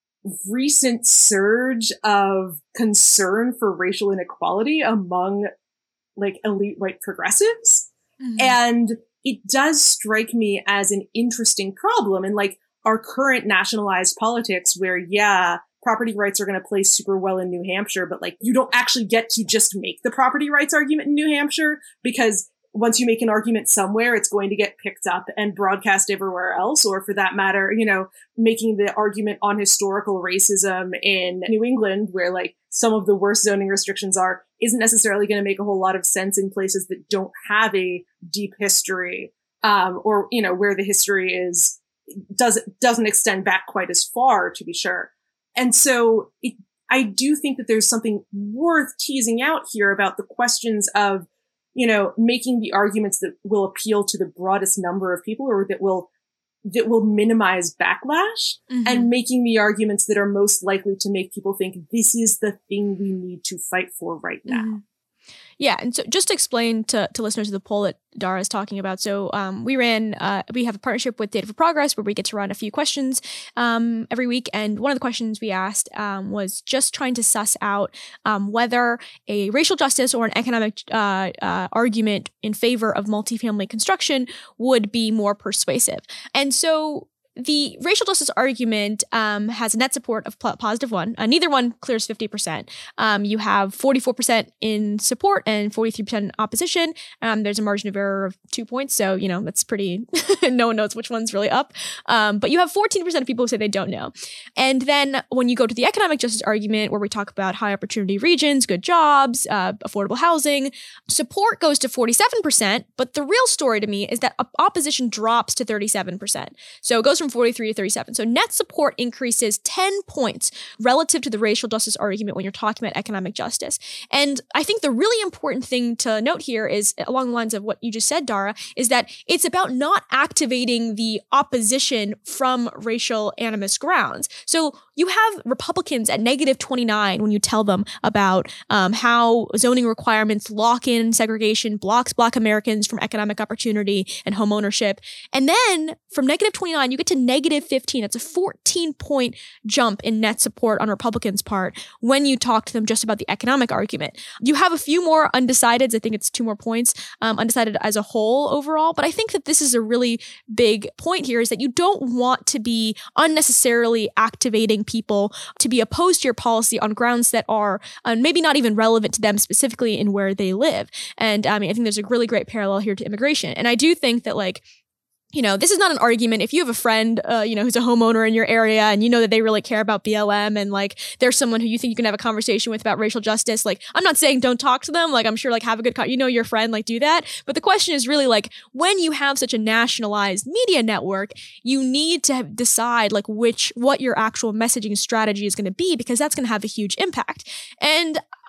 recent surge of concern for racial inequality among like elite white progressives. Mm-hmm. And it does strike me as an interesting problem in like our current nationalized politics where, yeah, property rights are going to play super well in New Hampshire, but like you don't actually get to just make the property rights argument in New Hampshire, because once you make an argument somewhere, it's going to get picked up and broadcast everywhere else. Or for that matter, you know, making the argument on historical racism in New England, where like some of the worst zoning restrictions are, isn't necessarily going to make a whole lot of sense in places that don't have a deep history, um, or, you know, where the history is, doesn't, doesn't extend back quite as far, to be sure. And so it, I do think that there's something worth teasing out here about the questions of, you know, making the arguments that will appeal to the broadest number of people, or that will, that will minimize backlash, mm-hmm. and making the arguments that are most likely to make people think this is the thing we need to fight for right now. Mm-hmm. Yeah. And so just to explain to, to listeners of the poll that Dara is talking about. So um, we ran, uh, we have a partnership with Data for Progress where we get to run a few questions um, every week. And one of the questions we asked um, was just trying to suss out um, whether a racial justice or an economic uh, uh, argument in favor of multifamily construction would be more persuasive. And so the racial justice argument um, has a net support of pl- positive one. Uh, neither one clears fifty percent. Um, you have forty-four percent in support and forty-three percent in opposition. Um, there's a margin of error of two points. So, you know, that's pretty, no one knows which one's really up. Um, but you have fourteen percent of people who say they don't know. And then when you go to the economic justice argument, where we talk about high opportunity regions, good jobs, uh, affordable housing, support goes to forty-seven percent. But the real story to me is that opposition drops to thirty-seven percent. So it goes from forty-three to thirty-seven. So net support increases ten points relative to the racial justice argument when you're talking about economic justice. And I think the really important thing to note here is, along the lines of what you just said, Dara, is that it's about not activating the opposition from racial animus grounds. So you have Republicans at negative twenty-nine when you tell them about um, how zoning requirements lock in segregation, blocks Black Americans from economic opportunity and home ownership. And then from negative twenty-nine, you get to negative fifteen. It's a fourteen point jump in net support on Republicans' part when you talk to them just about the economic argument. You have a few more undecideds. I think it's two more points, um, undecided as a whole overall. But I think that this is a really big point here, is that you don't want to be unnecessarily activating people to be opposed to your policy on grounds that are uh, maybe not even relevant to them specifically in where they live. And I mean, I think there's a really great parallel here to immigration. And I do think that, like, you know, this is not an argument. If you have a friend, uh, you know, who's a homeowner in your area and you know that they really care about B L M and like there's someone who you think you can have a conversation with about racial justice, like, I'm not saying don't talk to them. Like, I'm sure, like, have a good, co- you know, your friend, like, do that. But the question is really, like, when you have such a nationalized media network, you need to decide, like, which, what your actual messaging strategy is going to be, because that's going to have a huge impact. And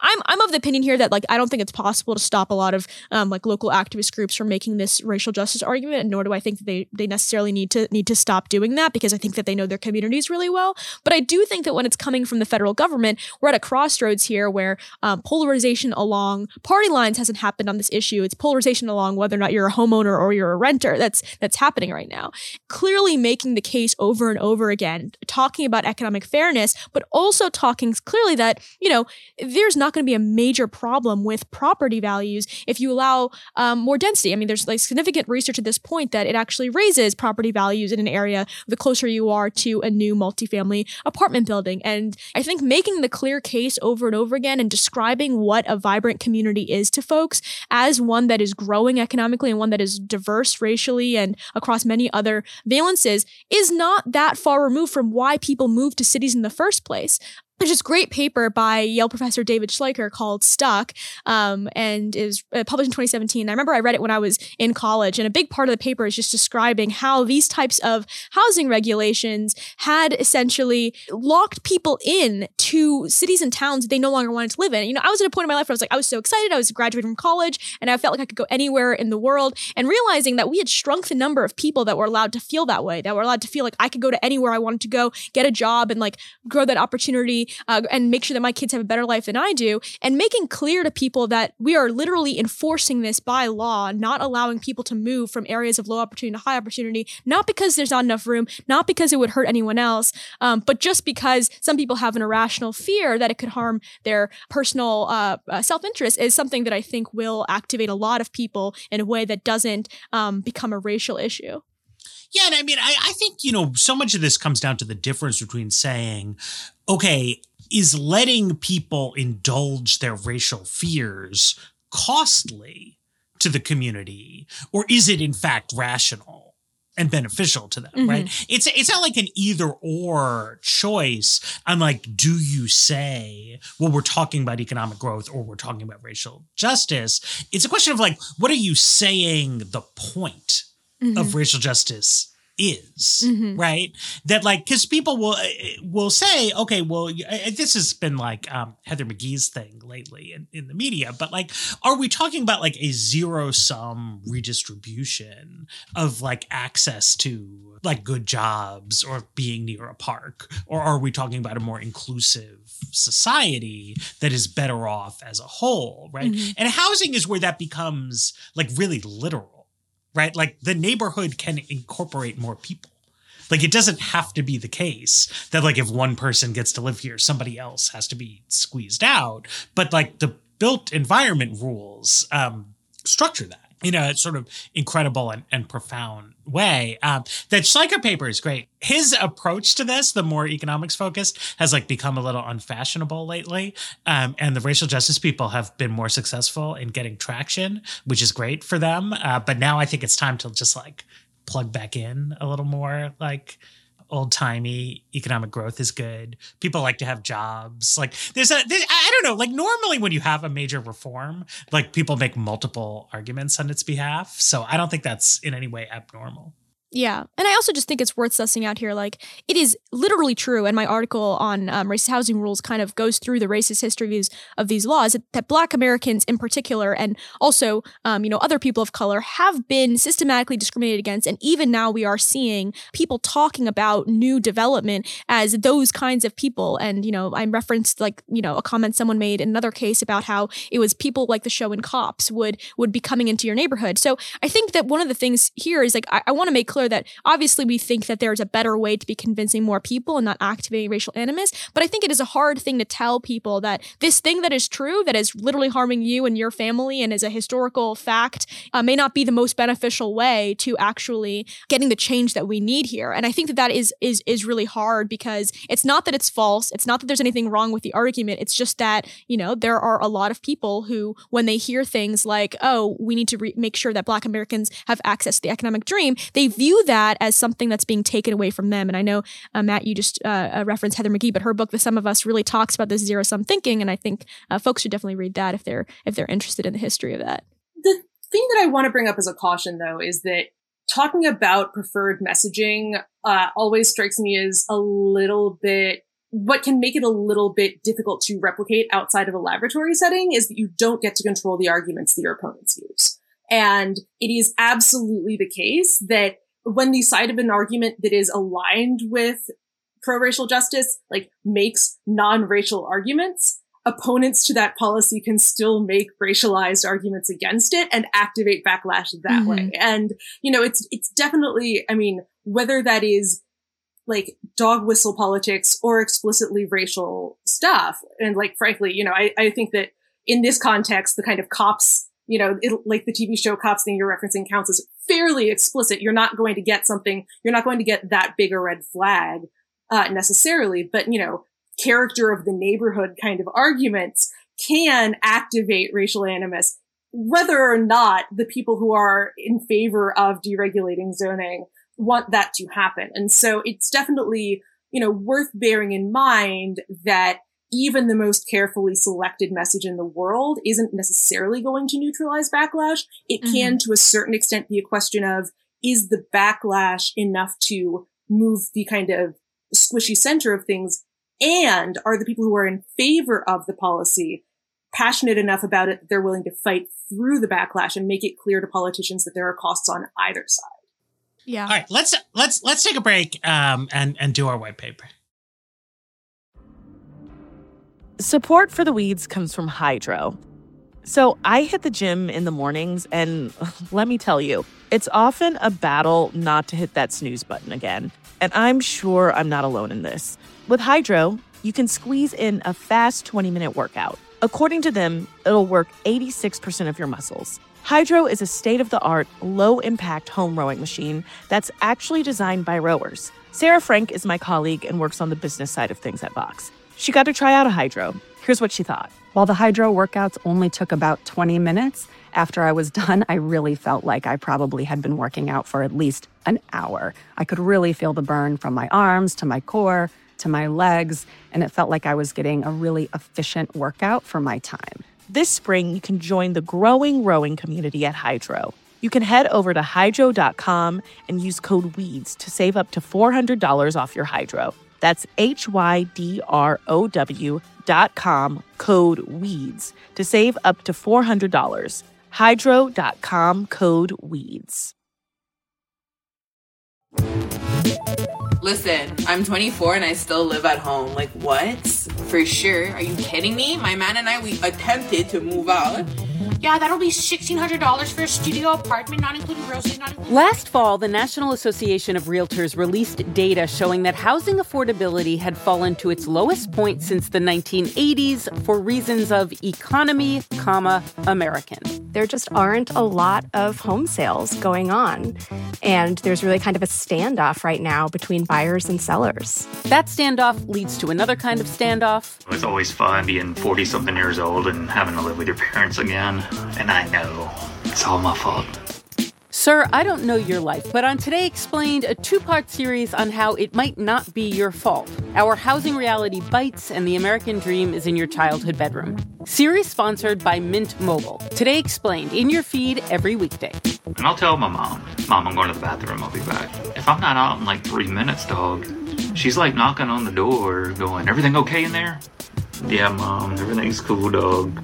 I'm I'm of the opinion here that like I don't think it's possible to stop a lot of um, like local activist groups from making this racial justice argument, and nor do I think that they they necessarily need to need to stop doing that, because I think that they know their communities really well. But I do think that when it's coming from the federal government, we're at a crossroads here where um, polarization along party lines hasn't happened on this issue. It's polarization along whether or not you're a homeowner or you're a renter that's that's happening right now. Clearly making the case over and over again, talking about economic fairness, but also talking clearly that, you know, there's not going to be a major problem with property values if you allow um, more density. I mean, there's like significant research at this point that it actually raises property values in an area the closer you are to a new multifamily apartment building. And I think making the clear case over and over again and describing what a vibrant community is to folks as one that is growing economically and one that is diverse racially and across many other valences is not that far removed from why people move to cities in the first place. There's this great paper by Yale professor David Schleicher called Stuck, um, and is uh, published in twenty seventeen. I remember I read it when I was in college, and a big part of the paper is just describing how these types of housing regulations had essentially locked people in to cities and towns that they no longer wanted to live in. You know, I was at a point in my life where I was like, I was so excited. I was graduating from college, and I felt like I could go anywhere in the world, and realizing that we had shrunk the number of people that were allowed to feel that way, that were allowed to feel like I could go to anywhere I wanted to go, get a job, and like grow that opportunity. Uh, and make sure that my kids have a better life than I do, and making clear to people that we are literally enforcing this by law, not allowing people to move from areas of low opportunity to high opportunity, not because there's not enough room, not because it would hurt anyone else, um, but just because some people have an irrational fear that it could harm their personal uh, uh, self-interest, is something that I think will activate a lot of people in a way that doesn't um, become a racial issue. Yeah, and I mean, I, I think, you know, so much of this comes down to the difference between saying, okay, is letting people indulge their racial fears costly to the community, or is it in fact rational and beneficial to them, mm-hmm. right? It's it's not like an either or choice. I'm like, do you say, well, we're talking about economic growth or we're talking about racial justice? It's a question of like, what are you saying the point mm-hmm. of racial justice is, mm-hmm. right? That like, because people will will say, okay, well, this has been like um, Heather McGhee's thing lately in, in the media, but like, are we talking about like a zero sum redistribution of like access to like good jobs or being near a park? Or are we talking about a more inclusive society that is better off as a whole, right? Mm-hmm. And housing is where that becomes like really literal. Right? Like the neighborhood can incorporate more people. Like it doesn't have to be the case that like if one person gets to live here, somebody else has to be squeezed out. But like the built environment rules um, structure that in a sort of incredible and, and profound way. Um, that Schleicher paper is great. His approach to this, the more economics focused, has like become a little unfashionable lately. Um, and the racial justice people have been more successful in getting traction, which is great for them. Uh, but now I think it's time to just like plug back in a little more, like old-timey economic growth is good. People like to have jobs. Like there's a, there's, I don't know, like normally when you have a major reform, like people make multiple arguments on its behalf. So I don't think that's in any way abnormal. Yeah. And I also just think it's worth sussing out here. Like, it is literally true, and my article on um, racist housing rules kind of goes through the racist history of these, of these laws, that, that Black Americans in particular, and also, um, you know, other people of color, have been systematically discriminated against. And even now we are seeing people talking about new development as those kinds of people. And, you know, I referenced like, you know, a comment someone made in another case about how it was people like the show in Cops would, would be coming into your neighborhood. So I think that one of the things here is like, I, I want to make clear that obviously we think that there's a better way to be convincing more people and not activating racial animus. But I think it is a hard thing to tell people that this thing that is true, that is literally harming you and your family and is a historical fact, uh, may not be the most beneficial way to actually getting the change that we need here. And I think that that is, is, is really hard, because it's not that it's false. It's not that there's anything wrong with the argument. It's just that, you know, there are a lot of people who, when they hear things like, oh, we need to re- make sure that Black Americans have access to the economic dream, they view that as something that's being taken away from them. And I know, uh, Matt, you just uh, referenced Heather McGhee, but her book, The Sum of Us, really talks about this zero-sum thinking. And I think uh, folks should definitely read that if they're if they're interested in the history of that. The thing that I want to bring up as a caution, though, is that talking about preferred messaging uh, always strikes me as a little bit what can make it a little bit difficult to replicate outside of a laboratory setting is that you don't get to control the arguments that your opponents use. And it is absolutely the case that when the side of an argument that is aligned with pro-racial justice, like, makes non-racial arguments, opponents to that policy can still make racialized arguments against it and activate backlash that mm-hmm. way. And, you know, it's, it's definitely, I mean, whether that is like dog whistle politics or explicitly racial stuff. And like, frankly, you know, I, I think that in this context, the kind of cops, you know, it, like the T V show Cops thing you're referencing counts as fairly explicit. You're not going to get something, you're not going to get that big a red flag, uh, necessarily, but, you know, character of the neighborhood kind of arguments can activate racial animus, whether or not the people who are in favor of deregulating zoning want that to happen. And so it's definitely, you know, worth bearing in mind that even the most carefully selected message in the world isn't necessarily going to neutralize backlash. It mm-hmm. can, to a certain extent, be a question of, is the backlash enough to move the kind of squishy center of things? And are the people who are in favor of the policy passionate enough about it that they're willing to fight through the backlash and make it clear to politicians that there are costs on either side? Yeah. All right, let's let's let's take a break um, and and do our white paper. Support for The Weeds comes from Hydrow. So I hit the gym in the mornings, and let me tell you, it's often a battle not to hit that snooze button again. And I'm sure I'm not alone in this. With Hydrow, you can squeeze in a fast twenty-minute workout. According to them, it'll work eighty-six percent of your muscles. Hydrow is a state-of-the-art, low-impact home rowing machine that's actually designed by rowers. Sarah Frank is my colleague and works on the business side of things at Vox. She got to try out a Hydrow. Here's what she thought. While the Hydrow workouts only took about twenty minutes, after I was done, I really felt like I probably had been working out for at least an hour. I could really feel the burn from my arms to my core to my legs, and it felt like I was getting a really efficient workout for my time. This spring, you can join the growing rowing community at Hydrow. You can head over to hydrow dot com and use code WEEDS to save up to four hundred dollars off your Hydrow. That's H Y D R O W dot com, code WEEDS, to save up to four hundred dollars. hydrow dot com, code WEEDS. Listen, I'm twenty-four and I still live at home. Like, what? For sure. Are you kidding me? My man and I, we attempted to move out. Yeah, that'll be sixteen hundred dollars for a studio apartment, not including groceries, not including... Last fall, the National Association of Realtors released data showing that housing affordability had fallen to its lowest point since the nineteen eighties for reasons of economy, comma, American. There just aren't a lot of home sales going on, and there's really kind of a standoff right now between buyers and sellers. That standoff leads to another kind of standoff. It's always fun being forty-something years old and having to live with your parents again. And I know it's all my fault. Sir, I don't know your life, but on Today Explained, a two-part series on how it might not be your fault. Our housing reality bites and the American dream is in your childhood bedroom. Series sponsored by Mint Mobile. Today Explained, in your feed every weekday. And I'll tell my mom, Mom, I'm going to the bathroom, I'll be back. If I'm not out in like three minutes, dog, she's like knocking on the door going, everything okay in there? Yeah, Mom, everything's cool, dog.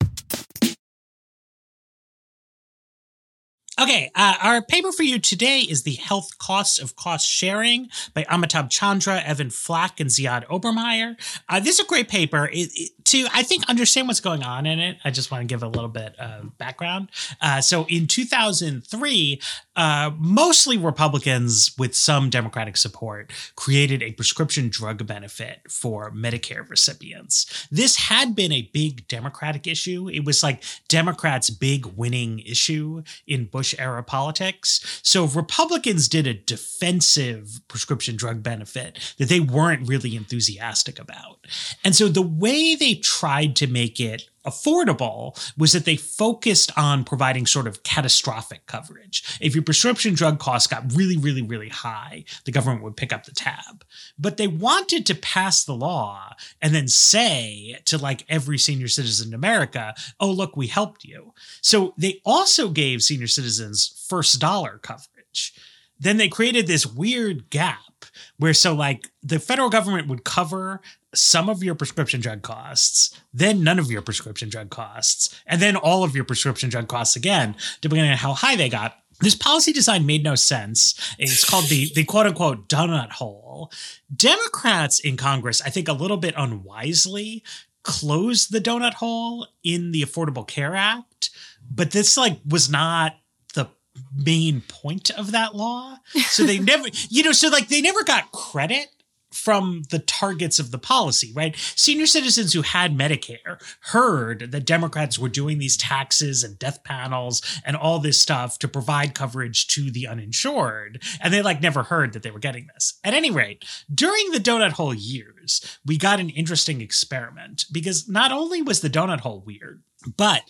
Okay, uh, our paper for you today is The Health Costs of Cost Sharing by Amitabh Chandra, Evan Flack, and Ziad Obermeyer. Uh, this is a great paper. It, it, to, I think, understand what's going on in it, I just want to give a little bit of background. Uh, so in two thousand three, uh, mostly Republicans with some Democratic support created a prescription drug benefit for Medicare recipients. This had been a big Democratic issue. It was like Democrats' big winning issue in Bush era politics. So Republicans did a defensive prescription drug benefit that they weren't really enthusiastic about. And so the way they tried to make it affordable was that they focused on providing sort of catastrophic coverage. If your prescription drug costs got really, really, really high, the government would pick up the tab. But they wanted to pass the law and then say to like every senior citizen in America, oh, look, we helped you. So they also gave senior citizens first dollar coverage. Then they created this weird gap where so like the federal government would cover some of your prescription drug costs, then none of your prescription drug costs, and then all of your prescription drug costs again, depending on how high they got. This policy design made no sense. It's called the, the quote unquote donut hole. Democrats in Congress, I think a little bit unwisely, closed the donut hole in the Affordable Care Act, but this like was not the main point of that law. So they never, you know, so like they never got credit from the targets of the policy, right? Senior citizens who had Medicare heard that Democrats were doing these taxes and death panels and all this stuff to provide coverage to the uninsured. And they like never heard that they were getting this. At any rate, during the donut hole years, we got an interesting experiment because not only was the donut hole weird, but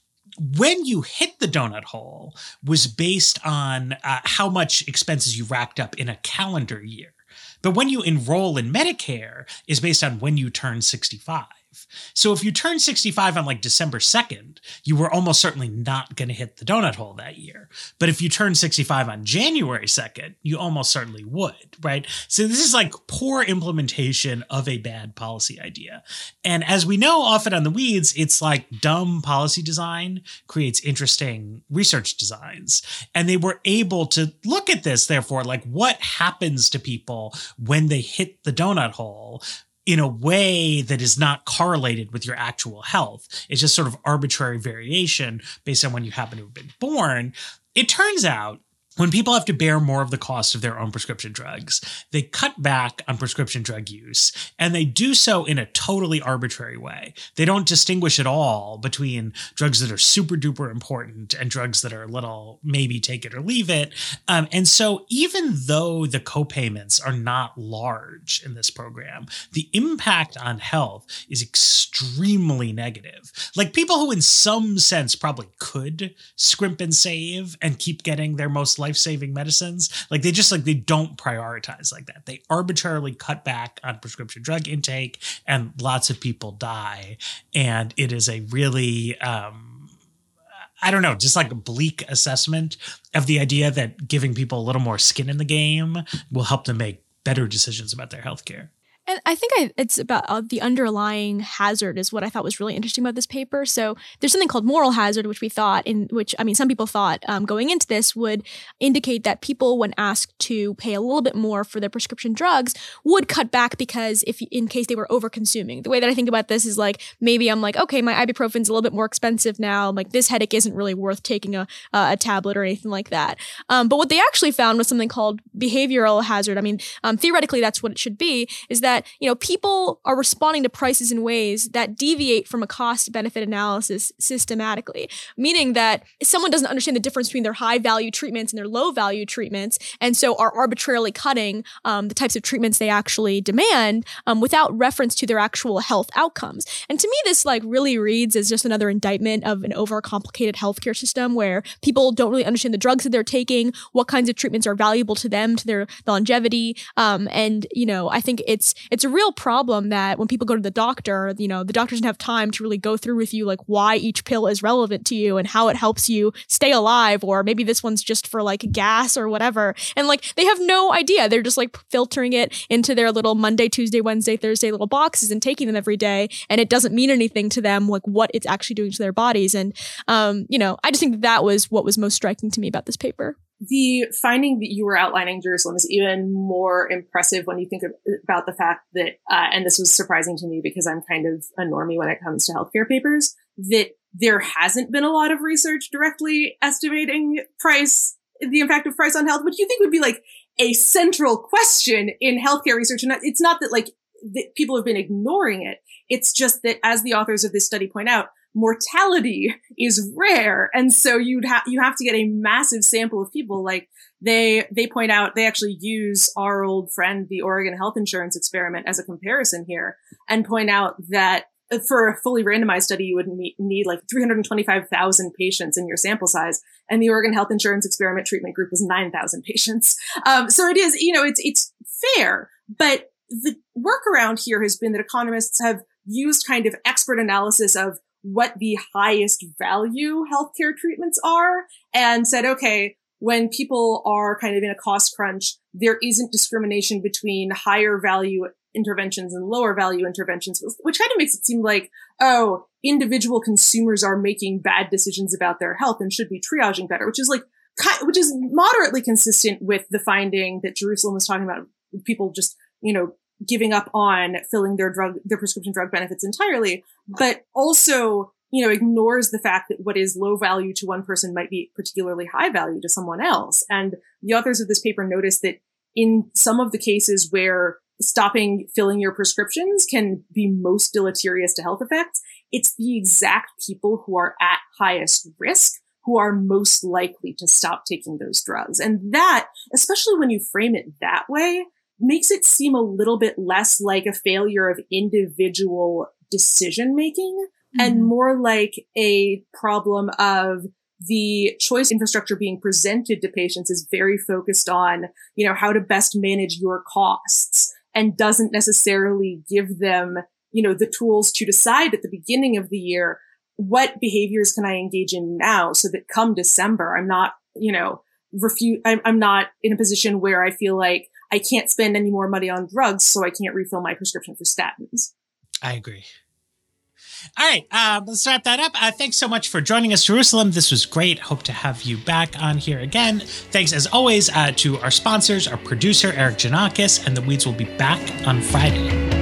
when you hit the donut hole was based on uh, how much expenses you racked up in a calendar year. But when you enroll in Medicare is based on when you turn sixty-five. So if you turn sixty-five on like December second, you were almost certainly not going to hit the donut hole that year. But if you turn sixty-five on January second, you almost certainly would, right? So this is like poor implementation of a bad policy idea. And as we know, often on The Weeds, it's like dumb policy design creates interesting research designs. And they were able to look at this, therefore, like what happens to people when they hit the donut hole in a way that is not correlated with your actual health. It's just sort of arbitrary variation based on when you happen to have been born. It turns out when people have to bear more of the cost of their own prescription drugs, they cut back on prescription drug use, and they do so in a totally arbitrary way. They don't distinguish at all between drugs that are super duper important and drugs that are a little maybe take it or leave it. Um, and so even though the copayments are not large in this program, the impact on health is extremely negative. Like people who in some sense probably could scrimp and save and keep getting their most life-saving medicines, like they just like they don't prioritize like that. They arbitrarily cut back on prescription drug intake and lots of people die. And it is a really um I don't know, just like a bleak assessment of the idea that giving people a little more skin in the game will help them make better decisions about their healthcare. And I think I, it's about uh, the underlying hazard is what I thought was really interesting about this paper. So there's something called moral hazard, which we thought in which, I mean, some people thought um, going into this would indicate that people, when asked to pay a little bit more for their prescription drugs, would cut back because if in case they were over consuming. The way that I think about this is like, maybe I'm like, okay, my ibuprofen's a little bit more expensive now. Like this headache isn't really worth taking a, uh, a tablet or anything like that. Um, but what they actually found was something called behavioral hazard. I mean, um, theoretically, that's what it should be, is that that, you know, people are responding to prices in ways that deviate from a cost-benefit analysis systematically, meaning that someone doesn't understand the difference between their high-value treatments and their low-value treatments, and so are arbitrarily cutting um, the types of treatments they actually demand um, without reference to their actual health outcomes. And to me, this like really reads as just another indictment of an overcomplicated healthcare system where people don't really understand the drugs that they're taking, what kinds of treatments are valuable to them, to their longevity. Um, and, you know, I think it's it's a real problem that when people go to the doctor, you know, the doctor doesn't have time to really go through with you like why each pill is relevant to you and how it helps you stay alive, or maybe this one's just for like gas or whatever. And like they have no idea. They're just like filtering it into their little Monday, Tuesday, Wednesday, Thursday little boxes and taking them every day. And it doesn't mean anything to them, like what it's actually doing to their bodies. And, um, you know, I just think that, that was what was most striking to me about this paper. The finding that you were outlining, Jerusalem, is even more impressive when you think of, about the fact that, uh, and this was surprising to me because I'm kind of a normie when it comes to healthcare papers, that there hasn't been a lot of research directly estimating price, the impact of price on health, which you think would be like a central question in healthcare research. And it's not that like that people have been ignoring it. It's just that, as the authors of this study point out, mortality is rare. And so you'd have, you have to get a massive sample of people. Like they, they point out, they actually use our old friend, the Oregon health insurance experiment, as a comparison here, and point out that for a fully randomized study, you would need, need like three hundred twenty-five thousand patients in your sample size. And the Oregon health insurance experiment treatment group was nine thousand patients. Um, so it is, you know, it's, it's fair, but the workaround here has been that economists have used kind of expert analysis of what the highest value healthcare treatments are and said, okay, when people are kind of in a cost crunch, there isn't discrimination between higher value interventions and lower value interventions, which kind of makes it seem like, oh, individual consumers are making bad decisions about their health and should be triaging better, which is like, which is moderately consistent with the finding that Jerusalem was talking about, people just, you know, giving up on filling their drug, their prescription drug benefits entirely, but also, you know, ignores the fact that what is low value to one person might be particularly high value to someone else. And the authors of this paper noticed that in some of the cases where stopping filling your prescriptions can be most deleterious to health effects, it's the exact people who are at highest risk who are most likely to stop taking those drugs. And that, especially when you frame it that way, makes it seem a little bit less like a failure of individual decision making mm-hmm. and more like a problem of the choice infrastructure being presented to patients is very focused on, you know, how to best manage your costs and doesn't necessarily give them, you know, the tools to decide at the beginning of the year, what behaviors can I engage in now so that come December, I'm not, you know, refuse, I'm, I'm not in a position where I feel like I can't spend any more money on drugs, so I can't refill my prescription for statins. I agree. All right, uh, let's wrap that up. Uh, thanks so much for joining us, Jerusalem. This was great. Hope to have you back on here again. Thanks, as always, uh, to our sponsors, our producer, Eric Janakis, and the Weeds will be back on Friday.